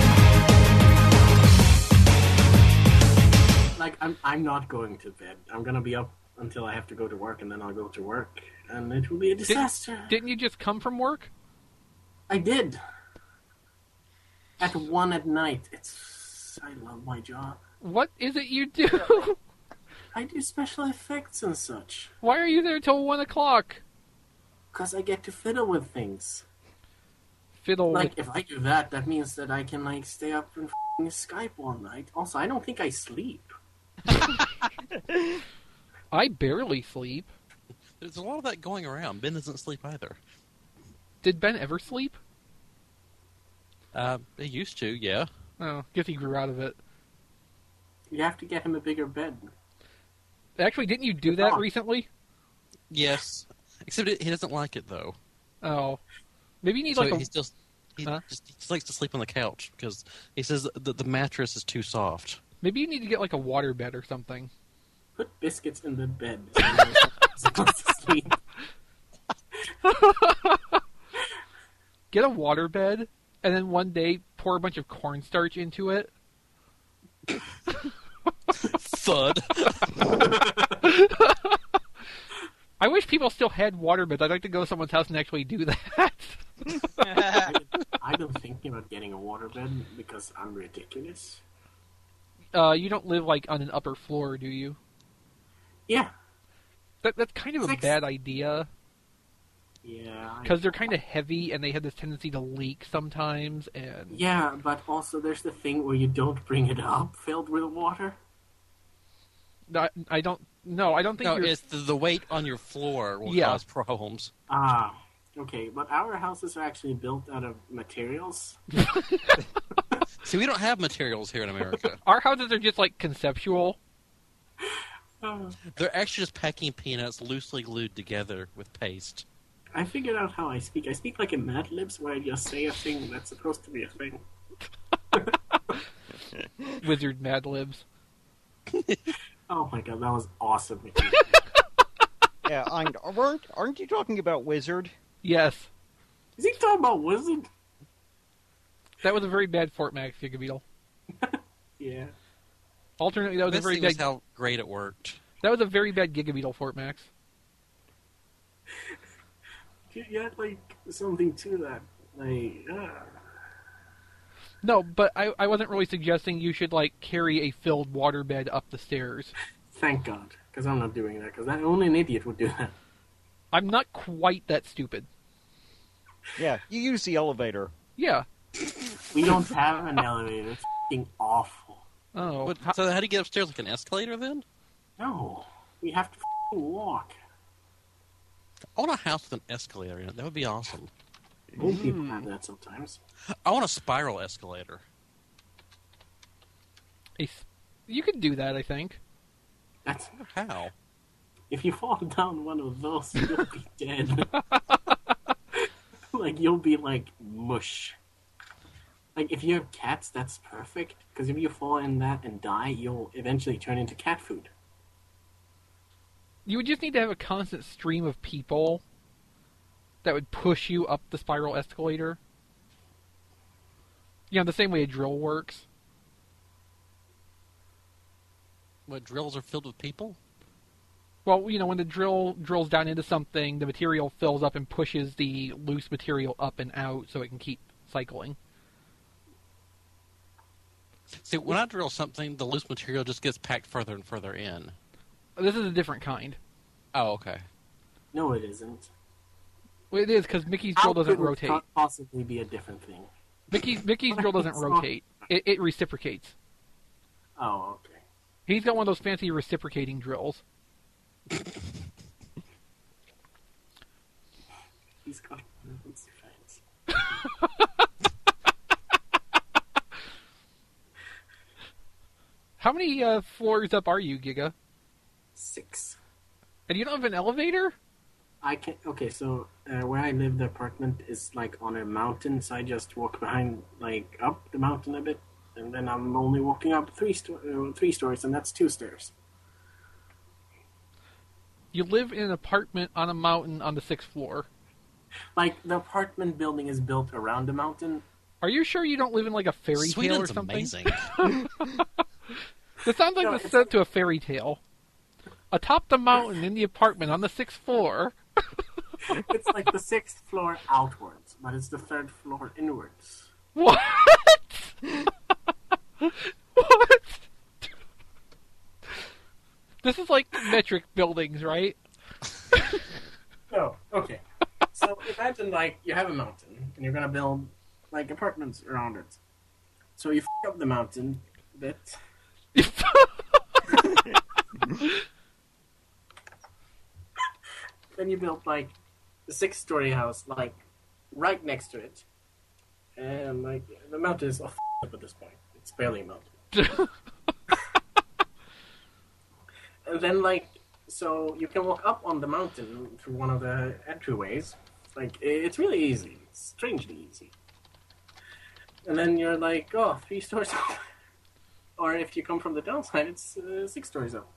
Like I'm, I'm not going to bed. I'm gonna be up until I have to go to work, and then I'll go to work, and it will be a disaster. Didn't you just come from work? I did. At one at night. It's. I love my job. What is it you do? I do special effects and such. Why are you there till one o'clock? Cause I get to fiddle with things. Fiddle Like, with... if I do that, that means that I can, like, stay up and f***ing Skype all night. Also, I don't think I sleep. I barely sleep. There's a lot of that going around. Ben doesn't sleep either. Did Ben ever sleep? Uh, he used to, yeah. Oh, guess he grew out of it. You have to get him a bigger bed. Actually, didn't you do that recently? Yes. Except it, he doesn't like it, though. Oh. Maybe you need So like a... he's just, he, Huh? just, he just likes to sleep on the couch because he says the, the mattress is too soft. Maybe you need to get like a water bed or something. Put biscuits in the bed. So he goes to sleep. Get a water bed, and then one day pour a bunch of cornstarch into it. Thud. I wish people still had water beds. I'd like to go to someone's house and actually do that. I've been thinking about getting a waterbed because I'm ridiculous. uh, you don't live like on an upper floor, do you? Yeah. That that's kind of a Six. bad idea Yeah. I- because they're kind of heavy and they have this tendency to leak sometimes. And Yeah, but also there's the thing where you don't bring it up filled with water. I, I don't. No, I don't think No, you're. it's the, the weight on your floor will Yeah. cause problems. Ah, okay. But our houses are actually built out of materials. See, we don't have materials here in America. Our houses are just like conceptual. They're actually just packing peanuts loosely glued together with paste. I figured out how I speak. I speak like a Mad Libs, where I just say a thing that's supposed to be a thing. Wizard Mad Libs. Oh my god, that was awesome. Mickey. Yeah, I'm, aren't, aren't you talking about Wizard? Yes, Is he talking about Wizard? that was a very bad Fort Max Gigabeetle. Yeah. Alternately, that was a Best very thing was bad. how great it worked. That was a very bad Gigabeetle Fort Max. You you had, like, something to that. Like, ah. No, but I, I wasn't really suggesting you should like carry a filled waterbed up the stairs. Thank God. Because I'm not doing that. Because only an idiot would do that. I'm not quite that stupid. Yeah, you use the elevator. Yeah. We don't have an elevator. It's f***ing awful. Oh. But, how- so how do you get upstairs, like an escalator then? No. We have to f***ing walk. I want a house with an escalator in it. That would be awesome. Old people have that sometimes. I want a spiral escalator. a s- you could do that, I think. That's How? if you fall down one of those, you'll be dead. Like you'll be like mush. Like if you have cats, that's perfect. Because if you fall in that and die, you'll eventually turn into cat food. You would just need to have a constant stream of people that would push you up the spiral escalator. You know, the same way a drill works. What, drills are filled with people? Well, you know, when the drill drills down into something, the material fills up and pushes the loose material up and out so it can keep cycling. See, when I drill something, the loose material just gets packed further and further in. This is a different kind. Oh, okay. No, it isn't. Well, it is, because Mickey's How drill doesn't could it rotate. po- possibly be a different thing? Mickey's, Mickey's drill doesn't It's not- rotate. It, it reciprocates. Oh, okay. He's got one of those fancy reciprocating drills. He's got those fangs. How many uh, floors up are you, Giga? Six. And you don't have an elevator? I can Okay, so uh, where I live, the apartment is like on a mountain, so I just walk behind, like up the mountain a bit, and then I'm only walking up three sto- uh, three stories, and that's two stairs. You live in an apartment on a mountain on the sixth floor. Like the apartment building is built around the mountain. Are you sure you don't live in like a fairy tale or Sweden's something? amazing. This sounds like No, the it's- set to a fairy tale. Atop the mountain in the apartment on the sixth floor. It's like the sixth floor outwards, but it's the third floor inwards. What? What? This is like metric buildings, right? No, okay. So imagine like you have a mountain and you're gonna build like apartments around it. So you f up the mountain a bit. Then you build like the six-story house like right next to it, and like the mountain is all f- up at this point. It's barely a mountain. And then, like, so you can walk up on the mountain through one of the entryways. Like, it's really easy. It's strangely easy. And then you're like, oh, three stories up. Or if you come from the downside, it's uh, six stories up.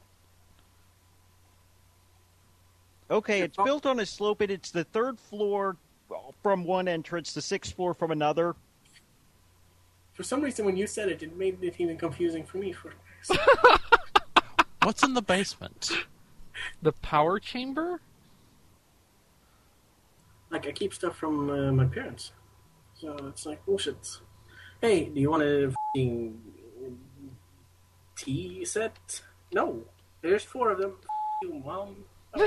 Okay, it's built on a slope, and it's the third floor from one entrance, the sixth floor from another. For some reason, when you said it, it made it even confusing for me. For What's in the basement? The power chamber? Like, I keep stuff from uh, my parents. So it's like, bullshit. Hey, do you want a f***ing tea set? No. There's four of them. You mom.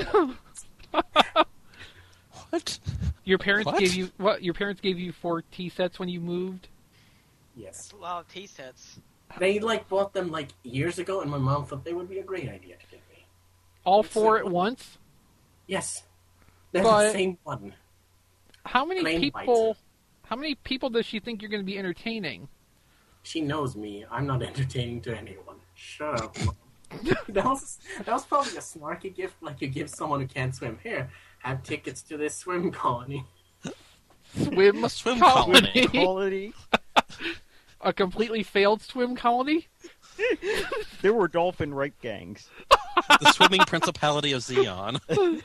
What? Your parents What? gave you what? Your parents gave you four tea sets when you moved? Yes. That's a lot of tea sets. They, like, bought them, like, years ago, and my mom thought they would be a great idea to give me. All It's four like- at once? Yes. They're But- the same one. How many Plain people? white. How many people does she think you're going to be entertaining? She knows me. I'm not entertaining to anyone. Shut up, Mom. that was that was probably a snarky gift, like you give someone who can't swim. Here, have tickets to this swim colony. Swim, A swim colony. Quality. A completely failed swim colony? There were dolphin rape gangs. The swimming principality of Xeon.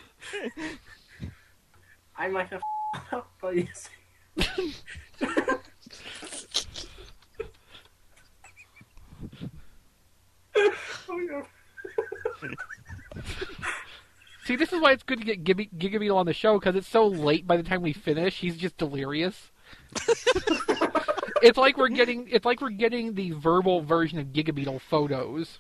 I might have up, but you see. Oh, yeah. See, this is why it's good to get Gibby, Gigabeetle on the show, because it's so late by the time we finish, he's just delirious. It's like we're getting it's like we're getting the verbal version of Gigabeetle photos.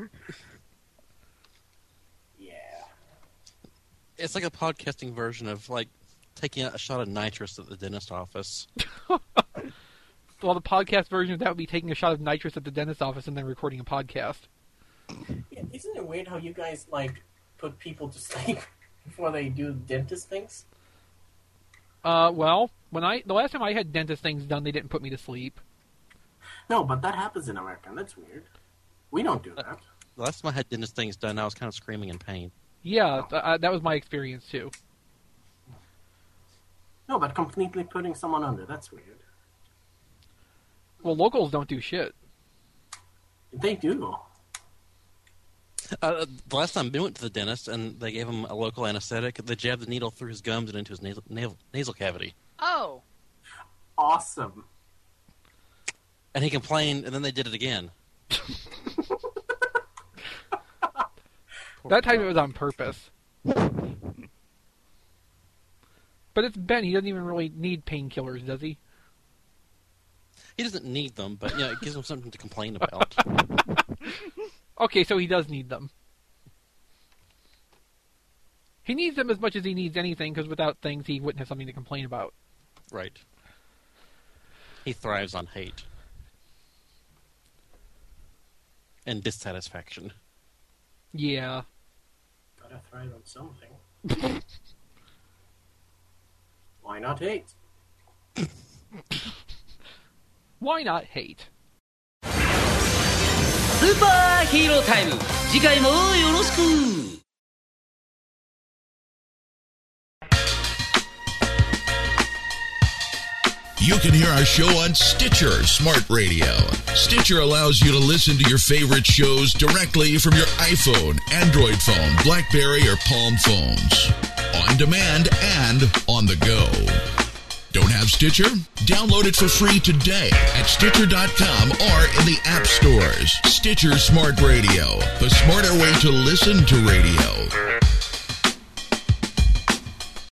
Yeah. It's like a podcasting version of, like, taking a shot of nitrous at the dentist office. Well, the podcast version of that would be taking a shot of nitrous at the dentist office and then recording a podcast. Yeah, isn't it weird how you guys, like, put people to sleep before they do dentist things? Uh, well, when I the last time I had dentist things done, they didn't put me to sleep. No, but that happens in America, and that's weird. We don't do that. The last time I had dentist things done, I was kind of screaming in pain. Yeah, th- uh, that was my experience too. No, but completely putting someone under, that's weird. Well, locals don't do shit. They do. Uh, the last time I went to the dentist and they gave him a local anesthetic, they jabbed the needle through his gums and into his nasal, nasal, nasal cavity. Oh. Awesome. And he complained, and then they did it again. That time it was on purpose. But it's Ben. He doesn't even really need painkillers, does he? He doesn't need them, but you know, it gives him something to complain about. Okay, so he does need them. He needs them as much as he needs anything, because without things, he wouldn't have something to complain about. Right. He thrives on hate. And dissatisfaction. Yeah. Gotta thrive on something. Why not hate? Why not hate? スーパーヒーロータイム次回もよろしく You can hear our show on Stitcher Smart Radio. Stitcher allows you to listen to your favorite shows directly from your iPhone, Android phone, BlackBerry, or Palm phones. On demand and on the go. Don't have Stitcher? Download it for free today at Stitcher dot com or in the app stores. Stitcher Smart Radio, the smarter way to listen to radio.